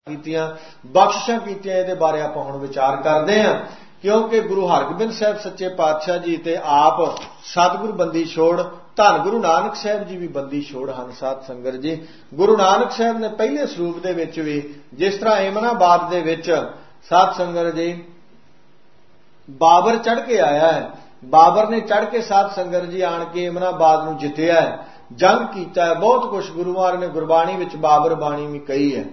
कीतियां बख्शिशां कीतियां इहदे बारे आपां हुण विचार करदे हां क्योंकि गुरु हरगोबिंद साहिब सच्चे पातशाह जी ते आप सतगुरु बंदी छोड़ धन गुरु नानक साहिब जी भी बंदी छोड़ हन। साध संगत जी, गुरु नानक साहिब ने पहले सरूप दे विच भी जिस तरह एमनाबाद दे विच साध संगत जी बाबर चढ़ के आया है, बाबर ने चढ़ के साध संगत जी आण के एमनाबाद नूं जित्तिया है, जंग कीता है, बहुत कुछ गुरु महाराज ने गुरबाणी विच बाबर बाणी भी कही है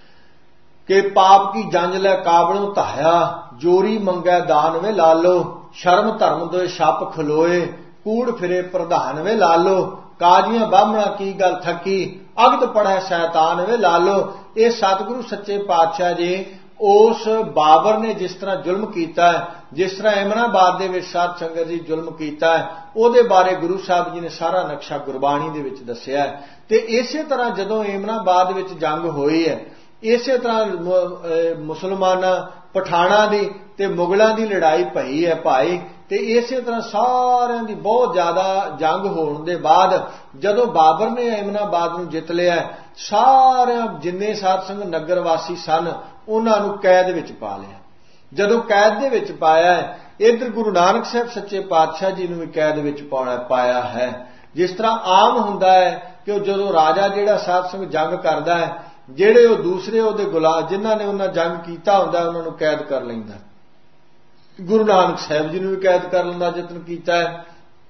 कि पाप की जंज लै काबलों धाया, जोरी मंगै दान वे लालो, शर्म धर्म दो छप खलोए, कूड़ फिरे प्रधान वे लालो, काजियां बामणा की गल थकी, अगत पढ़ै शैतान वे लालो। ये सतगुरु सच्चे पातशाह जी उस बाबर ने जिस तरह जुल्म कीता है, जिस तरह एमनाबाद दे विच साध संगत जी जुल्म कीता है, उहदे बारे गुरु साहब जी ने सारा नक्शा गुरबाणी दे विच दस्सिया है। ते इसे तरह जदों एमनाबाद विच जंग होई है, इसे तरह मुसलमानां पठाणां दी ते मुगलां दी लड़ाई पई है भाई, ते इसे तरह सारियां दी बहुत ज्यादा जंग होण दे बाद जदों बाबर ने एमनाबाद नूं जित लिया, सारे जिन्ने साध संग नगर वासी सन उन्हां नूं कैद विच पा लिया। जदों कैद दे विच पाया है, इधर गुरु नानक साहिब सच्चे पातशाह जी नूं भी कैद विच पाया है। जिस तरह आम हुंदा है कि जदों राजा जिहड़ा साध संग जंग करदा है, ਜਿਹੜੇ ਉਹ दूसरे ਉਹਦੇ ਗੁਲਾਮ जिन्हां ने ਉਹਨਾਂ जंग ਕੀਤਾ ਹੁੰਦਾ ਉਹਨਾਂ ਨੂੰ कैद कर ਲੈਂਦਾ। गुरु नानक साहिब जी ਨੂੰ ਵੀ कैद कर ਲੈਣ ਦਾ ਯਤਨ ਕੀਤਾ ਹੈ।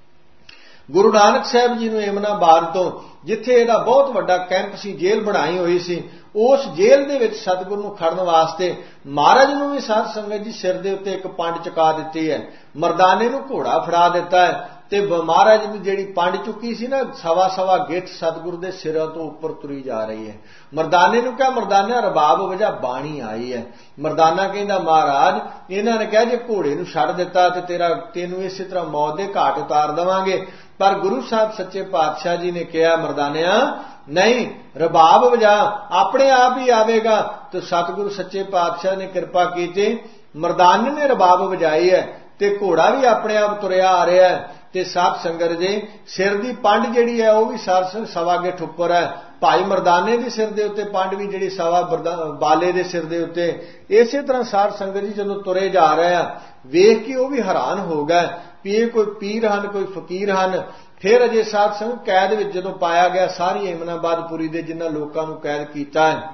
गुरु नानक साहिब जी ਨੂੰ एमनाबाद ਤੋਂ ਜਿੱਥੇ ਇਹਦਾ ਬਹੁਤ ਵੱਡਾ ਕੈਂਪ ਸੀ, ਜੇਲ੍ਹ ਬਣਾਈ ਹੋਈ ਸੀ, ਉਸ ਜੇਲ੍ਹ ਦੇ ਵਿੱਚ ਸਤਿਗੁਰੂ ਨੂੰ ਖੜਨ ਵਾਸਤੇ ਮਹਾਰਾਜ ਨੂੰ ਵੀ ਸਾਧ ਸੰਗਤ ਜੀ ਸਿਰ ਦੇ ਉੱਤੇ ਇੱਕ ਪੰਡ ਚੁਕਾ ਦਿੱਤੀ ਹੈ, ਮਰਦਾਨੇ ਨੂੰ ਘੋੜਾ ਫੜਾ ਦਿੱਤਾ ਹੈ ਤੇ ਮਹਾਰਾਜ ਨੇ ਜਿਹੜੀ ਪੰਡ ਚੁੱਕੀ ਸੀ ਨਾ, ਸਵਾ ਸਵਾ ਗਿੱਠ ਸਤਿਗੁਰੂ ਦੇ ਸਿਰਾਂ ਤੋਂ ਉੱਪਰ ਤੁਰੀ ਜਾ ਰਹੀ ਹੈ। ਮਰਦਾਨੇ ਨੂੰ ਕਿਹਾ, ਮਰਦਾਨਾ ਰਬਾਬ ਵਜਾ ਬਾਣੀ ਆਈ ਹੈ। ਮਰਦਾਨਾ ਕਹਿੰਦਾ ਮਹਾਰਾਜ ਇਹਨਾਂ ਨੇ ਕਿਹਾ ਜੇ ਘੋੜੇ ਨੂੰ ਛੱਡ ਦਿੱਤਾ ਤੇ ਤੈਨੂੰ ਇਸੇ ਤਰ੍ਹਾਂ ਮੌਤ ਦੇ ਘਾਟ ਉਤਾਰ ਦੇਵਾਂਗੇ। ਪਰ ਗੁਰੂ ਸਾਹਿਬ ਸੱਚੇ ਪਾਤਸ਼ਾਹ ਜੀ ਨੇ ਕਿਹਾ ਮਰਦਾਨਿਆਂ ਨਹੀਂ, ਰਬਾਬ ਵਜਾ ਆਪਣੇ ਆਪ ਹੀ ਆਵੇਗਾ। ਤੇ ਸਤਿਗੁਰੂ ਸੱਚੇ ਪਾਤਸ਼ਾਹ ਨੇ ਕਿਰਪਾ ਕੀਤੀ, ਮਰਦਾਨੇ ਨੇ ਰਬਾਬ ਵਜਾਈ ਹੈ ਤੇ ਘੋੜਾ ਵੀ ਆਪਣੇ ਆਪ ਤੁਰਿਆ ਆ ਰਿਹਾ ਹੈ। ਤੇ ਸਾਧ ਸੰਗਤ ਜੀ ਸਿਰ ਦੀ ਪੰਡ ਜਿਹੜੀ ਹੈ ਉਹ ਵੀ ਸਵਾ ਗਿੱਠ ਉੱਪਰ ਹੈ। ਭਾਈ ਮਰਦਾਨੇ ਦੇ ਸਿਰ ਦੇ ਉੱਤੇ ਪੰਡ ਵੀ ਜਿਹੜੀ ਸਵਾ ਬਾਲੇ ਦੇ ਸਿਰ ਦੇ ਉੱਤੇ। ਇਸੇ ਤਰ੍ਹਾਂ ਸਾਧ ਸੰਗਤ ਜੀ ਜਦੋਂ ਤੁਰੇ ਜਾ ਰਹੇ ਆ, ਵੇਖ ਕੇ ਉਹ ਵੀ ਹੈਰਾਨ ਹੋ ਗਏ ਵੀ ਇਹ ਕੋਈ ਪੀਰ ਹਨ, ਕੋਈ ਫਕੀਰ ਹਨ। ਫਿਰ ਅਜੇ ਸਾਧ ਸੰਗਤ ਕੈਦ ਵਿੱਚ ਜਦੋਂ ਪਾਇਆ ਗਿਆ, ਸਾਰੀ ਏਮਨਾਬਾਦਪੁਰੀ ਦੇ ਜਿਨ੍ਹਾਂ ਲੋਕਾਂ ਨੂੰ ਕੈਦ ਕੀਤਾ ਹੈ,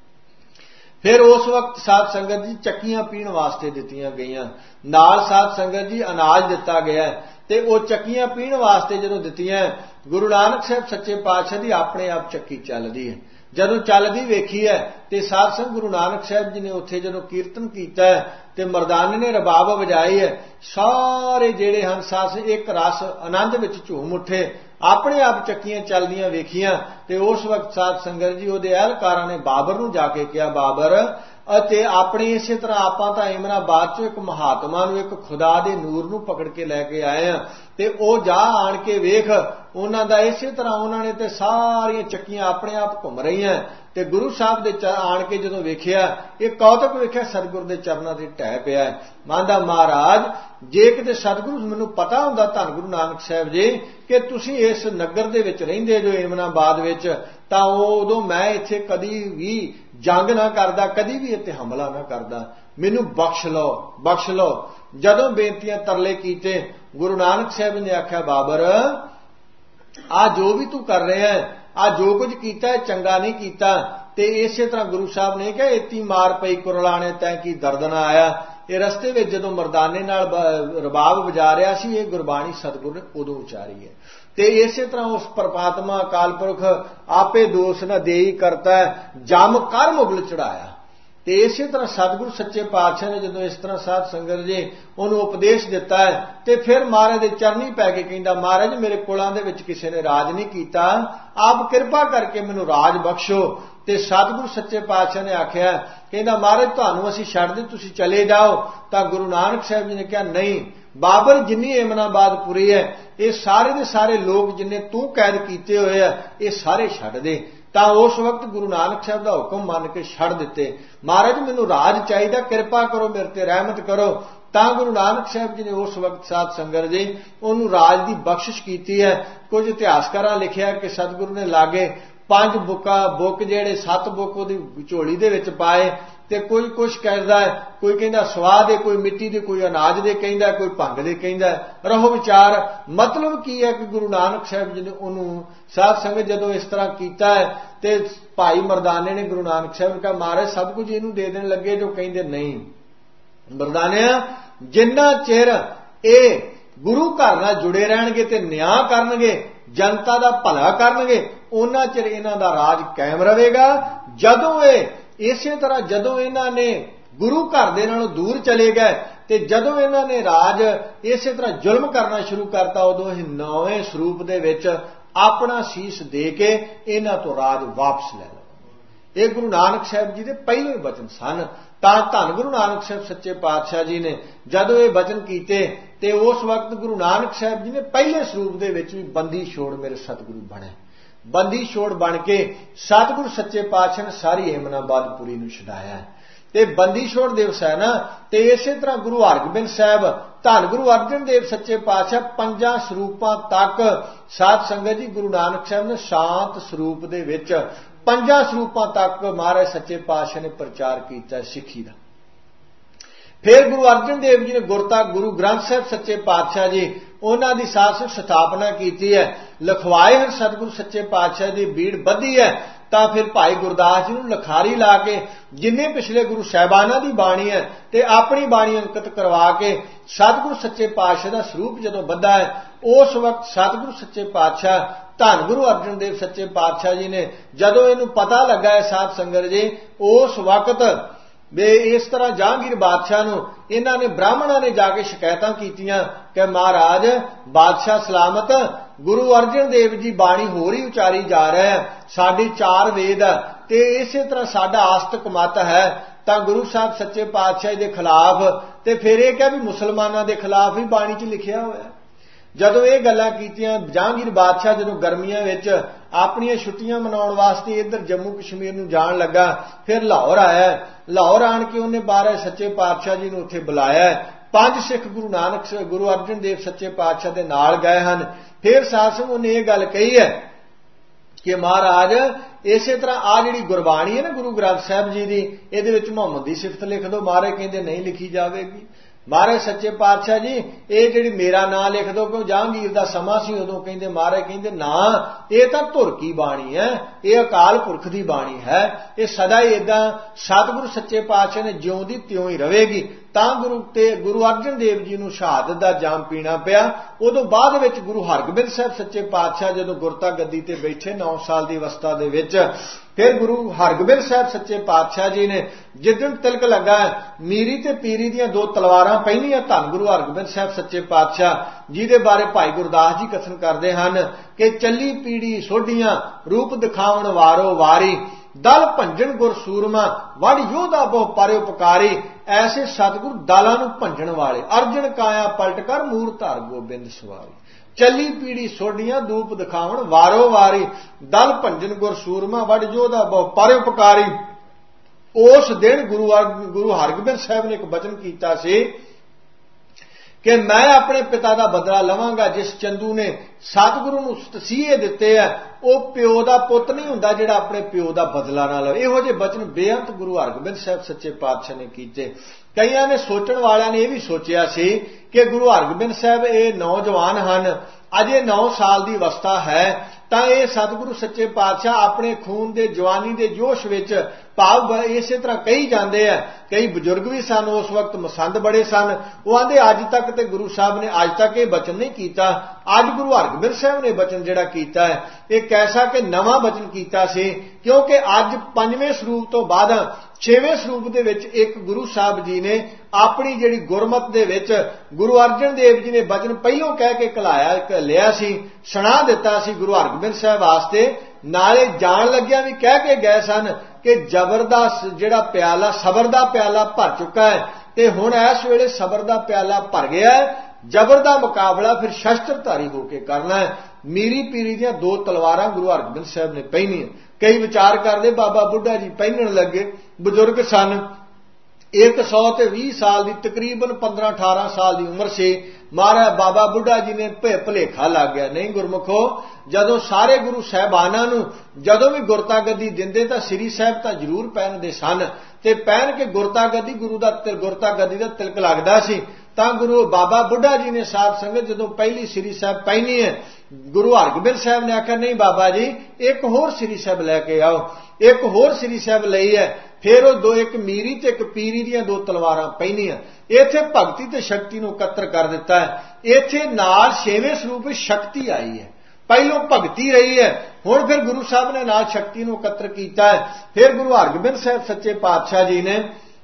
ਫਿਰ ਉਸ ਵਕਤ ਸਾਧ ਸੰਗਤ ਜੀ ਚੱਕੀਆਂ ਪੀਣ ਵਾਸਤੇ ਦਿੱਤੀਆਂ ਗਈਆਂ, ਨਾਲ ਸਾਧ ਸੰਗਤ ਜੀ ਅਨਾਜ ਦਿੱਤਾ ਗਿਆ ਤੇ ਉਹ ਚੱਕੀਆਂ ਪੀਣ ਵਾਸਤੇ ਜਦੋਂ ਦਿੱਤੀਆਂ, ਗੁਰੂ ਨਾਨਕ ਸਾਹਿਬ ਸੱਚੇ ਪਾਤਸ਼ਾਹ ਦੀ ਆਪਣੇ ਆਪ ਚੱਕੀ ਚੱਲਦੀ ਹੈ। ਜਦੋਂ ਚੱਲਦੀ ਵੇਖੀ ਹੈ ਤੇ ਸਾਧ ਸੰਗਤ ਗੁਰੂ ਨਾਨਕ ਸਾਹਿਬ ਜੀ ਨੇ ਉੱਥੇ ਜਦੋਂ ਕੀਰਤਨ ਕੀਤਾ ਹੈ ਤੇ ਮਰਦਾਨੇ ਨੇ ਰਬਾਬ ਵਜਾਈ ਹੈ, ਸਾਰੇ ਜਿਹੜੇ ਹਨ ਸਾਧ ਇੱਕ ਰਸ ਆਨੰਦ ਵਿੱਚ ਝੂਮ ਉੱਠੇ, ਆਪਣੇ ਆਪ ਚੱਕੀਆਂ ਚੱਲਦੀਆਂ ਵੇਖੀਆਂ। ਤੇ ਉਸ ਵਕਤ ਸਾਧ ਸੰਗਤ ਜੀ ਉਹਦੇ ਅਹਿਲਕਾਰਾਂ ਨੇ ਬਾਬਰ ਨੂੰ ਜਾ ਕੇ ਕਿਹਾ, ਬਾਬਰ ਅਤੇ ਆਪਣੇ ਇਸੇ ਤਰ੍ਹਾਂ ਆਪਾਂ ਤਾਂ ਏਮਨਾਬਾਦ ਚੋਂ ਇੱਕ ਮਹਾਤਮਾ ਨੂੰ, ਇੱਕ ਖੁਦਾ ਦੇ ਨੂਰ ਨੂੰ ਪਕੜ ਕੇ ਲੈ ਕੇ ਆਏ ਆ, ਤੇ ਉਹ ਜਾ ਆਣ ਕੇ ਵੇਖ ਉਹਨਾਂ ਦਾ ਇਸੇ ਤਰ੍ਹਾਂ ਉਹਨਾਂ ਨੇ ਤੇ ਸਾਰੀਆਂ ਚੱਕੀਆਂ ਆਪਣੇ ਆਪ ਘੁੰਮ ਰਹੀਆਂ। ਤੇ ਗੁਰੂ ਸਾਹਿਬ ਦੇ ਆਣ ਕੇ ਜਦੋਂ ਵੇਖਿਆ, ਇਹ ਕੌਤਕ ਵੇਖਿਆ, ਸਤਿਗੁਰੂ ਦੇ ਚਰਨਾਂ ਤੇ ਢਹਿ ਪਿਆ ਹੈ। ਮੰਨਦਾ ਮਹਾਰਾਜ ਜੇ ਕਿਤੇ ਸਤਿਗੁਰੂ ਮੈਨੂੰ ਪਤਾ ਹੁੰਦਾ ਧੰਨ ਗੁਰੂ ਨਾਨਕ ਸਾਹਿਬ ਜੀ ਕਿ ਤੁਸੀਂ ਇਸ ਨਗਰ ਦੇ ਵਿੱਚ ਰਹਿੰਦੇ ਜੋ ਏਮਨਾਬਾਦ ਵਿੱਚ, ਤਾਂ ਉਦੋਂ ਮੈਂ ਇੱਥੇ ਕਦੀ ਵੀ ਜੰਗ ਨਾ ਕਰਦਾ, ਕਦੀ ਵੀ ਇੱਥੇ ਹਮਲਾ ਨਾ ਕਰਦਾ, ਮੈਨੂੰ ਬਖਸ਼ ਲਓ, ਬਖਸ਼ ਲਓ। ਜਦੋਂ ਬੇਨਤੀਆਂ ਤਰਲੇ ਕੀਤੇ, ਗੁਰੂ ਨਾਨਕ ਸਾਹਿਬ ਨੇ ਆਖਿਆ, ਬਾਬਰ ਆ ਜੋ ਵੀ ਤੂੰ ਕਰ ਰਿਹਾ ਹੈ, ਆ ਜੋ ਕੁਝ ਕੀਤਾ ਚੰਗਾ ਨਹੀਂ ਕੀਤਾ। ਤੇ ਇਸੇ ਤਰ੍ਹਾਂ ਗੁਰੂ ਸਾਹਿਬ ਨੇ ਕਿਹਾ, ਇਤੀ ਮਾਰ ਪਈ ਕੁਰਲਾਣੇ ਤੈਂ ਕੀ ਦਰਦ ਨਾ ਆਇਆ। ਇਹ ਰਸਤੇ ਵਿੱਚ ਜਦੋਂ ਮਰਦਾਨੇ ਨਾਲ ਰਬਾਬ ਵਜਾ ਰਿਹਾ ਸੀ, ਇਹ ਗੁਰਬਾਣੀ ਸਤਿਗੁਰੂ ਨੇ ਉਦੋਂ ਉਚਾਰੀ ਹੈ। ਤੇ ਇਸੇ ਤਰ੍ਹਾਂ ਉਸ ਪਰਮਾਤਮਾ ਅਕਾਲ ਪੁਰਖ ਆਪੇ ਦੋਸ਼ ਨਾ ਦੇਈ ਕਰਤਾ, ਜਮ ਕਰ ਮੁਗਲ ਚੜਾਇਆ। ਤੇ ਇਸੇ ਤਰ੍ਹਾਂ ਸਤਿਗੁਰੂ ਸੱਚੇ ਪਾਤਸ਼ਾਹ ਨੇ ਜਦੋਂ ਇਸ ਤਰ੍ਹਾਂ ਸਾਧ ਸੰਗਤ ਜੀ ਉਹਨੂੰ ਉਪਦੇਸ਼ ਦਿੱਤਾ ਹੈ, ਤੇ ਫਿਰ ਮਹਾਰਾਜ ਦੇ ਚਰਨੀ ਪੈ ਕੇ ਕਹਿੰਦਾ, ਮਹਾਰਾਜ ਮੇਰੇ ਕੁਲਾਂ ਦੇ ਵਿੱਚ ਕਿਸੇ ਨੇ ਰਾਜ ਨਹੀਂ ਕੀਤਾ, ਆਪ ਕਿਰਪਾ ਕਰਕੇ ਮੈਨੂੰ ਰਾਜ ਬਖਸ਼ੋ। ਤੇ ਸਤਿਗੁਰੂ ਸੱਚੇ ਪਾਤਸ਼ਾਹ ਨੇ ਆਖਿਆ, ਕਹਿੰਦਾ ਮਹਾਰਾਜ ਤੁਹਾਨੂੰ ਅਸੀਂ ਛੱਡ ਦੇ, ਤੁਸੀਂ ਚਲੇ ਜਾਓ। ਤਾਂ ਗੁਰੂ ਨਾਨਕ ਸਾਹਿਬ ਜੀ ਨੇ ਕਿਹਾ, ਨਹੀਂ ਬਾਬਰ ਜਿੰਨੀ ਏਮਨਾਬਾਦਪੁਰੀ ਹੈ, ਇਹ ਸਾਰੇ ਦੇ ਸਾਰੇ ਲੋਕ ਜਿੰਨੇ ਤੂੰ ਕੈਦ ਕੀਤੇ ਹੋਏ ਆ, ਇਹ ਸਾਰੇ ਛੱਡ ਦੇ। ਤਾਂ ਉਸ ਵਕਤ ਗੁਰੂ ਨਾਨਕ ਸਾਹਿਬ ਦਾ ਹੁਕਮ ਮੰਨ ਕੇ ਛੱਡ ਦਿੱਤੇ। ਮਹਾਰਾਜ ਮੈਨੂੰ ਰਾਜ ਚਾਹੀਦਾ, ਕਿਰਪਾ ਕਰੋ, ਮੇਰੇ ਤੇ ਰਹਿਮਤ ਕਰੋ। ਤਾਂ ਗੁਰੂ ਨਾਨਕ ਸਾਹਿਬ ਜੀ ਨੇ ਉਸ ਵਕਤ ਸਾਧ ਸੰਗਤ ਜੀ ਉਹਨੂੰ ਰਾਜ ਦੀ ਬਖਸ਼ਿਸ਼ ਕੀਤੀ ਹੈ। ਕੁਝ ਇਤਿਹਾਸਕਾਰਾਂ ਲਿਖਿਆ ਕਿ ਸਤਿਗੁਰੂ ਨੇ ਲਾਗੇ 5 बुक ਜਿਹੜੇ 7 बुक ਉਹਦੀ ਝੋਲੀ ਦੇ ਵਿੱਚ ਪਾਏ ਤੇ ਕੋਈ ਕੁਛ ਕਹਿੰਦਾ ਹੈ, ਕੋਈ ਕਹਿੰਦਾ ਸਵਾਹ ਦੇ, ਕੋਈ ਮਿੱਟੀ ਦੇ, ਕੋਈ ਅਨਾਜ ਦੇ ਕਹਿੰਦਾ, ਕੋਈ ਭੰਗ ਦੇ ਕਹਿੰਦਾ। ਰਹੋ ਵਿਚਾਰ ਮਤਲਬ ਕੀ ਹੈ ਕਿ ਗੁਰੂ ਨਾਨਕ ਸਾਹਿਬ ਜੀ ਨੇ ਉਹਨੂੰ ਸਾਧ ਸੰਗਤ ਜਦੋਂ ਇਸ ਤਰ੍ਹਾਂ ਕੀਤਾ ਹੈ ਤੇ ਭਾਈ ਮਰਦਾਨੇ ਨੇ ਗੁਰੂ ਨਾਨਕ ਸਾਹਿਬ ਨੂੰ ਕਿਹਾ ਮਹਾਰਾਜ ਸਭ ਕੁਝ ਇਹਨੂੰ ਦੇ ਦੇਣ ਲੱਗੇ ਜੋ ਕਹਿੰਦੇ ਨਹੀਂ। ਮਰਦਾਨਿਆ ਜਿੰਨਾ ਚਿਰ ਇਹ ਗੁਰੂ ਘਰ ਨਾਲ ਜੁੜੇ ਰਹਿਣਗੇ ਤੇ ਨਿਆਂ ਕਰਨਗੇ, ਜਨਤਾ ਦਾ ਭਲਾ ਕਰਨਗੇ, ਉਹਨਾਂ ਚਿਰ ਇਹਨਾਂ ਦਾ ਰਾਜ ਕਾਇਮ ਰਹੇਗਾ। ਜਦੋਂ ਇਹ ਇਸੇ ਤਰ੍ਹਾਂ ਜਦੋਂ ਇਹਨਾਂ ਨੇ ਗੁਰੂ ਘਰ ਦੇ ਨਾਲੋਂ ਦੂਰ ਚਲੇ ਗਏ ਤੇ ਜਦੋਂ ਇਹਨਾਂ ਨੇ ਰਾਜ ਇਸੇ ਤਰ੍ਹਾਂ ਜ਼ੁਲਮ ਕਰਨਾ ਸ਼ੁਰੂ ਕਰਤਾ, ਉਦੋਂ ਇਹ ਨਵੇਂ ਸਰੂਪ ਦੇ ਵਿੱਚ ਆਪਣਾ ਸੀਸ ਦੇ ਕੇ ਇਹਨਾਂ ਤੋਂ ਰਾਜ ਵਾਪਸ ਲੈ ਲਓ। ਇਹ ਗੁਰੂ ਨਾਨਕ ਸਾਹਿਬ ਜੀ ਦੇ ਪਹਿਲੇ ਬਚਨ ਸਨ। ਤਾਂ ਧੰਨ ਗੁਰੂ ਨਾਨਕ ਸਾਹਿਬ ਸੱਚੇ ਪਾਤਸ਼ਾਹ ਜੀ ਨੇ ਜਦੋਂ ਇਹ ਬਚਨ ਕੀਤੇ ਤੇ ਉਸ ਵਕਤ ਗੁਰੂ ਨਾਨਕ ਸਾਹਿਬ ਜੀ ਨੇ ਪਹਿਲੇ ਸਰੂਪ ਦੇ ਵਿੱਚ ਵੀ ਬੰਦੀ ਛੋੜ ਮੇਰੇ ਸਤਿਗੁਰੂ ਬਣੇ। ਬੰਦੀ ਛੋੜ ਬਣ ਕੇ ਸਤਿਗੁਰੂ ਸੱਚੇ ਪਾਤਸ਼ਾਹ ਨੇ ਸਾਰੀ ਏਮਨਾਬਾਦਪੁਰੀ ਨੂੰ ਛਡਾਇਆ ਤੇ ਬੰਦੀ ਛੋੜ ਦਿਵਸ ਹੈ ਨਾ। ਤੇ ਇਸੇ ਤਰ੍ਹਾਂ ਗੁਰੂ ਹਰਗੋਬਿੰਦ ਸਾਹਿਬ ਧੰਨ ਗੁਰੂ ਅਰਜਨ ਦੇਵ ਸੱਚੇ ਪਾਤਸ਼ਾਹ 5 ਸਰੂਪਾਂ ਤੱਕ ਸਾਧ ਸੰਗਤ ਜੀ ਗੁਰੂ ਨਾਨਕ ਸਾਹਿਬ ਨੇ ਸ਼ਾਂਤ ਸਰੂਪ ਦੇ ਵਿੱਚ 5 ਸਰੂਪਾਂ ਤੱਕ ਮਹਾਰਾਜ ਸੱਚੇ ਪਾਤਸ਼ਾਹ ਨੇ ਪ੍ਰਚਾਰ ਕੀਤਾ ਸਿੱਖੀ ਦਾ। ਫਿਰ ਗੁਰੂ ਅਰਜਨ ਦੇਵ ਜੀ ਨੇ ਗੁਰੂ ਗ੍ਰੰਥ ਸਾਹਿਬ ਸੱਚੇ ਪਾਤਸ਼ਾਹ ਜੀ ਉਹਨਾਂ ਦੀ ਸਾਸਕ ਸਥਾਪਨਾ ਕੀਤੀ ਹੈ। ਲਿਖਵਾਏ ਹਨ ਸਤਿਗੁਰੂ ਸੱਚੇ ਪਾਤਸ਼ਾਹ ਦੀ ਬੀੜ ਬੱਧੀ ਹੈ ਤਾਂ ਫਿਰ ਭਾਈ ਗੁਰਦਾਸ ਜੀ ਨੂੰ ਲਖਾਰੀ ਲਾ ਕੇ ਜਿੰਨੇ ਪਿਛਲੇ ਗੁਰੂ ਸਾਹਿਬਾਨਾਂ ਦੀ ਬਾਣੀ ਹੈ ਤੇ ਆਪਣੀ ਬਾਣੀ ਅੰਕਿਤ ਕਰਵਾ ਕੇ ਸਤਿਗੁਰੂ ਸੱਚੇ ਪਾਤਸ਼ਾਹ ਦਾ ਸਰੂਪ ਜਦੋਂ ਬੱਧਾ ਹੈ, ਉਸ ਵਕਤ ਸਤਿਗੁਰੂ ਸੱਚੇ ਪਾਤਸ਼ਾਹ ਧੰਨ ਗੁਰੂ ਅਰਜਨ ਦੇਵ ਸੱਚੇ ਪਾਤਸ਼ਾਹ ਜੀ ਨੇ ਜਦੋਂ ਇਹਨੂੰ ਪਤਾ ਲੱਗਾ ਹੈ ਸਾਧ ਸੰਗਤ ਜੀ, ਉਸ ਵਕਤ ਵੇ ਇਸ ਤਰ੍ਹਾਂ ਜਹਾਂਗੀਰ ਬਾਦਸ਼ਾਹ ਨੂੰ ਇਹਨਾਂ ਨੇ ਬ੍ਰਾਹਮਣਾਂ ਨੇ ਜਾ ਕੇ ਸ਼ਿਕਾਇਤਾਂ ਕੀਤੀਆਂ ਕਿ ਮਹਾਰਾਜ ਬਾਦਸ਼ਾਹ ਸਲਾਮਤ ਗੁਰੂ ਅਰਜਨ ਦੇਵ ਜੀ ਬਾਣੀ ਹੋਰ ਹੀ ਉਚਾਰੀ ਜਾ ਰਿਹਾ ਹੈ, ਸਾਡੀ 4 ਵੇਦ ਤੇ ਇਸੇ ਤਰ੍ਹਾਂ ਸਾਡਾ ਆਸਤਕ ਮਤ ਹੈ। ਤਾਂ ਗੁਰੂ ਸਾਹਿਬ ਸੱਚੇ ਪਾਤਸ਼ਾਹ ਦੇ ਖਿਲਾਫ ਤੇ ਫਿਰ ਇਹ ਕਿਹਾ ਵੀ ਮੁਸਲਮਾਨਾਂ ਦੇ ਖਿਲਾਫ ਹੀ ਬਾਣੀ 'ਚ ਲਿਖਿਆ ਹੋਇਆ। ਜਦੋਂ ਇਹ ਗੱਲਾਂ ਕੀਤੀਆਂ ਜਹਾਂਗੀਰ ਬਾਦਸ਼ਾਹ ਜਦੋਂ ਗਰਮੀਆਂ ਵਿੱਚ ਆਪਣੀਆਂ ਛੁੱਟੀਆਂ ਮਨਾਉਣ ਵਾਸਤੇ ਇੱਧਰ ਜੰਮੂ ਕਸ਼ਮੀਰ ਨੂੰ ਜਾਣ ਲੱਗਾ, ਫਿਰ ਲਾਹੌਰ ਆਇਆ। ਲਾਹੌਰ ਆਣ ਕੇ ਉਹਨੇ ਬਾਰੇ ਸੱਚੇ ਪਾਤਸ਼ਾਹ ਜੀ ਨੂੰ ਉੱਥੇ ਬੁਲਾਇਆ। 5 ਸਿੱਖ ਗੁਰੂ ਅਰਜਨ ਦੇਵ ਸੱਚੇ ਪਾਤਸ਼ਾਹ ਦੇ ਨਾਲ ਗਏ ਹਨ। ਫਿਰ ਸਾਧ ਸੰਗਤ ਉਹਨੇ ਇਹ ਗੱਲ ਕਹੀ ਹੈ ਕਿ ਮਹਾਰਾਜ ਇਸੇ ਤਰ੍ਹਾਂ ਆ ਜਿਹੜੀ ਗੁਰਬਾਣੀ ਹੈ ਨਾ ਗੁਰੂ ਗ੍ਰੰਥ ਸਾਹਿਬ ਜੀ ਦੀ, ਇਹਦੇ ਵਿੱਚ ਮੁਹੰਮਦ ਦੀ ਸਿਫਤ ਲਿਖ ਦਿਓ। ਮਹਾਰਾਜ ਕਹਿੰਦੇ ਨਹੀਂ ਲਿਖੀ ਜਾਵੇਗੀ। ਮਹਾਰਾਜ ਸੱਚੇ ਪਾਤਸ਼ਾਹ ਜੀ ਇਹ ਜਿਹੜੀ ਮੇਰਾ ਨਾਂ ਲਿਖ ਦਿਓ, ਕਿਉਂ ਜਹਾਂਗੀਰ ਦਾ ਸਮਾਂ ਸੀ ਉਦੋਂ। ਕਹਿੰਦੇ ਮਹਾਰਾਜ ਕਹਿੰਦੇ ਨਾ, ਇਹ ਤਾਂ ਧੁਰ ਕੀ ਬਾਣੀ ਹੈ, ਇਹ ਅਕਾਲ ਪੁਰਖ ਦੀ ਬਾਣੀ ਹੈ, ਇਹ ਸਦਾ ਹੀ ਏਦਾਂ ਸਤਿਗੁਰੂ ਸੱਚੇ ਪਾਤਸ਼ਾਹ ਨੇ ਜਿਉਂ ਦੀ ਤਿਉਂ ਹੀ ਰਹੇਗੀ। ਤਾਂ ਗੁਰੂ ਅਰਜਨ ਦੇਵ ਜੀ ਨੂੰ ਸ਼ਹਾਦਤ ਦਾ ਜਾਮ ਪੀਣਾ ਪਿਆ। ਉਦੋਂ ਬਾਅਦ ਵਿੱਚ ਗੁਰੂ ਹਰਗੋਬਿੰਦ ਸਾਹਿਬ ਸੱਚੇ ਪਾਤਸ਼ਾਹ ਜਦੋਂ ਗੁਰਤਾ ਗੱਦੀ ਤੇ ਬੈਠੇ 9 ਸਾਲ ਦੀ ਅਵਸਥਾ ਦੇ ਵਿੱਚ, ਫਿਰ ਗੁਰੂ ਹਰਗੋਬਿੰਦ ਸਾਹਿਬ ਸੱਚੇ ਪਾਤਸ਼ਾਹ ਜੀ ਨੇ ਜਿੱਦਣ ਤਿਲਕ ਲੱਗਾ ਮੀਰੀ ਤੇ ਪੀਰੀ ਦੀਆਂ 2 ਤਲਵਾਰਾਂ ਪਹਿਨੀਆਂ ਧੰਨ ਗੁਰੂ ਹਰਗੋਬਿੰਦ ਸਾਹਿਬ ਸੱਚੇ ਪਾਤਸ਼ਾਹ, ਜਿਹਦੇ ਬਾਰੇ ਭਾਈ ਗੁਰਦਾਸ ਜੀ ਕਥਨ ਕਰਦੇ ਹਨ ਕਿ ਚੱਲੀ ਪੀੜੀ ਸੋਢੀਆਂ ਰੂਪ ਦਿਖਾਵਣ ਵਾਰੋ ਵਾਰੀ, ਦਲ ਭੰਜਣ ਗੁਰ ਸੂਰਮਾ ਵੜ ਯੋਧਾ ਬਹੁ ਪਰਉਪਕਾਰੀ। ਐਸੇ ਸਤਿਗੁਰ ਦਲਾਂ ਨੂੰ ਭੰਜਣ ਵਾਲੇ, ਅਰਜਨ ਕਾਇਆ ਪਲਟ ਕਰ ਮੂਰ ਧਰ ਗੋਬਿੰਦ ਸਵਾਰੀ। ਚੱਲੀ ਪੀੜੀ ਸੋਢੀਆਂ ਦੂਪ ਦਿਖਾਵਣ ਵਾਰੋ ਵਾਰੀ, ਦਲ ਭੰਜਨ ਗੁਰ ਸੂਰਮਾ ਵੜ ਯੋਧਾ ਬਹੁ ਪਰਉਪਕਾਰੀ। ਉਸ ਦਿਨ ਗੁਰੂ ਹਰਗੋਬਿੰਦ ਸਾਹਿਬ ਨੇ ਇੱਕ ਬਚਨ ਕੀਤਾ ਸੀ ਕਿ ਮੈਂ ਆਪਣੇ ਪਿਤਾ ਦਾ ਬਦਲਾ ਲਵਾਂਗਾ। ਜਿਸ ਚੰਦੂ ਨੇ ਸਤਿਗੁਰੂ ਨੂੰ ਤਸੀਹੇ ਦਿੱਤੇ ਆ, ਉਹ ਪਿਓ ਦਾ ਪੁੱਤ ਨਹੀਂ ਹੁੰਦਾ ਜਿਹੜਾ ਆਪਣੇ ਪਿਓ ਦਾ ਬਦਲਾ ਨਾ ਲਵੇ। ਇਹੋ ਜਿਹੇ ਬਚਨ ਬੇਅੰਤ ਗੁਰੂ ਹਰਗੋਬਿੰਦ ਸਾਹਿਬ ਸੱਚੇ ਪਾਤਸ਼ਾਹ ਨੇ ਕੀਤੇ। ਕਈਆਂ ਨੇ ਸੋਚਣ ਵਾਲਿਆਂ ਨੇ ਇਹ ਵੀ ਸੋਚਿਆ ਸੀ ਕਿ ਗੁਰੂ ਹਰਗੋਬਿੰਦ ਸਾਹਿਬ ਇਹ ਨੌਜਵਾਨ ਹਨ, ਅਜੇ 9 ਸਾਲ ਦੀ ਅਵਸਥਾ ਹੈ, ਤਾਂ ਇਹ ਸਤਿਗੁਰੂ ਸੱਚੇ ਪਾਤਸ਼ਾਹ ਆਪਣੇ ਖੂਨ ਦੇ ਜਵਾਨੀ ਦੇ ਜੋਸ਼ ਵਿੱਚ ਭਾਵ ਇਸੇ ਤਰ੍ਹਾਂ ਕਹੀ ਜਾਂਦੇ ਆ। ਕਈ ਬਜ਼ੁਰਗ ਵੀ ਸਨ ਉਸ ਵਕਤ, ਮਸੰਦ ਬੜੇ ਸਨ, ਉਹ ਆਂਦੇ ਅੱਜ ਤੱਕ ਤੇ ਗੁਰੂ ਸਾਹਿਬ ਨੇ ਅੱਜ ਤੱਕ ਇਹ ਬਚਨ ਨਹੀਂ ਕੀਤਾ। ਅੱਜ ਗੁਰੂ ਹਰਗੋਬਿੰਦ ਸਾਹਿਬ ਨੇ ਬਚਨ ਜਿਹੜਾ ਕੀਤਾ ਹੈ ਇਹ ਕੈਸਾ ਕਿ ਨਵਾਂ ਬਚਨ ਕੀਤਾ ਸੀ, ਕਿਉਂਕਿ ਅੱਜ 5ਵੇਂ ਸਰੂਪ ਤੋਂ ਬਾਅਦ 6ਵੇਂ ਸਰੂਪ ਦੇ ਵਿੱਚ ਇੱਕ ਗੁਰੂ ਸਾਹਿਬ ਜੀ ਨੇ ਆਪਣੀ ਜਿਹੜੀ ਗੁਰਮਤ ਦੇ ਵਿੱਚ ਗੁਰੂ ਅਰਜਨ ਦੇਵ ਜੀ ਨੇ ਬਚਨ ਪਹਿਲੋਂ ਕਹਿ ਕੇ ਲਿਆ ਸੀ, ਸੁਣਾ ਦਿੱਤਾ ਸੀ ਗੁਰੂ ਹਰਗੋਬਿੰਦ ਸਾਹਿਬ ਵਾਸਤੇ। ਨਾਲੇ ਜਾਣ ਲੱਗਿਆ ਵੀ ਕਹਿ ਕੇ ਗਏ ਸਨ ਕਿ ਜ਼ਬਰ ਦਾ ਜਿਹੜਾ ਪਿਆਲਾ, ਸਬਰ ਦਾ ਪਿਆਲਾ ਭਰ ਚੁੱਕਾ ਹੈ ਤੇ ਹੁਣ ਇਸ ਵੇਲੇ ਸਬਰ ਦਾ ਪਿਆਲਾ ਭਰ ਗਿਆ ਹੈ। ਜ਼ਬਰ ਦਾ ਮੁਕਾਬਲਾ ਫਿਰ ਸ਼ਸਤਰਧਾਰੀ ਹੋ ਕੇ ਕਰਨਾ ਹੈ। ਮੀਰੀ ਪੀਰੀ ਦੀਆਂ 2 ਤਲਵਾਰਾਂ ਗੁਰੂ ਹਰਗੋਬਿੰਦ ਸਾਹਿਬ ਨੇ ਪਹਿਨੀਆਂ। ਕਈ ਵਿਚਾਰ ਕਰਦੇ ਬਾਬਾ ਬੁੱਢਾ ਜੀ ਪਹਿਨਣ ਲੱਗੇ, ਬਜ਼ੁਰਗ ਸਨ, 120 ਸਾਲ ਦੀ ਤਕਰੀਬਨ 15-18 ਸਾਲ ਦੀ ਉਮਰ ਸੀ। ਮਹਾਰਾਜ ਬਾਬਾ ਬੁੱਢਾ ਜੀ ਨੇ ਭੁਲੇਖਾ ਲੱਗ ਗਿਆ, ਨਹੀਂ ਗੁਰਮੁਖੋ, ਜਦੋਂ ਸਾਰੇ ਗੁਰੂ ਸਾਹਿਬਾਨਾਂ ਨੂੰ ਜਦੋਂ ਵੀ ਗੁਰਤਾ ਗੱਦੀ ਦਿੰਦੇ ਤਾਂ ਸ੍ਰੀ ਸਾਹਿਬ ਤਾਂ ਜ਼ਰੂਰ ਪਹਿਨਦੇ ਸਨ, ਤੇ ਪਹਿਨ ਕੇ ਗੁਰਤਾ ਗੱਦੀ ਗੁਰਤਾ ਗੱਦੀ ਦਾ ਤਿਲਕ ਲੱਗਦਾ ਸੀ। ਤਾਂ ਗੁਰੂ ਬਾਬਾ ਬੁੱਢਾ ਜੀ ਨੇ ਸਾਧ ਸੰਗਤ ਜਦੋਂ ਪਹਿਲੀ ਸ੍ਰੀ ਸਾਹਿਬ ਪਹਿਨੀ ਹੈ, ਗੁਰੂ ਹਰਗੋਬਿੰਦ ਸਾਹਿਬ ਨੇ ਆਖਿਆ ਨਹੀਂ ਬਾਬਾ ਜੀ ਇੱਕ ਹੋਰ ਸ੍ਰੀ ਸਾਹਿਬ ਲੈ ਕੇ ਆਓ। ਇੱਕ ਹੋਰ ਸ੍ਰੀ ਸਾਹਿਬ ਲਈ ਹੈ। ਫਿਰ ਉਹ ਇੱਕ ਮੀਰੀ ਤੇ ਇੱਕ ਪੀਰੀ ਦੀਆਂ 2 ਤਲਵਾਰਾਂ ਪਹਿਨੀਆਂ। ਇੱਥੇ ਭਗਤੀ ਤੇ ਸ਼ਕਤੀ ਨੂੰ ਇਕੱਤਰ ਕਰ ਦਿੱਤਾ ਹੈ। ਇੱਥੇ ਨਾਲ 6ਵੇਂ ਸਰੂਪ ਸ਼ਕਤੀ ਆਈ ਹੈ। ਪਹਿਲੋਂ ਭਗਤੀ ਰਹੀ ਹੈ, ਹੁਣ ਫਿਰ ਗੁਰੂ ਸਾਹਿਬ ਨੇ ਨਾਲ ਸ਼ਕਤੀ ਨੂੰ ਇਕੱਤਰ ਕੀਤਾ ਹੈ। ਫਿਰ ਗੁਰੂ ਹਰਗੋਬਿੰਦ ਸਾਹਿਬ ਸੱਚੇ ਪਾਤਸ਼ਾਹ ਜੀ ਨੇ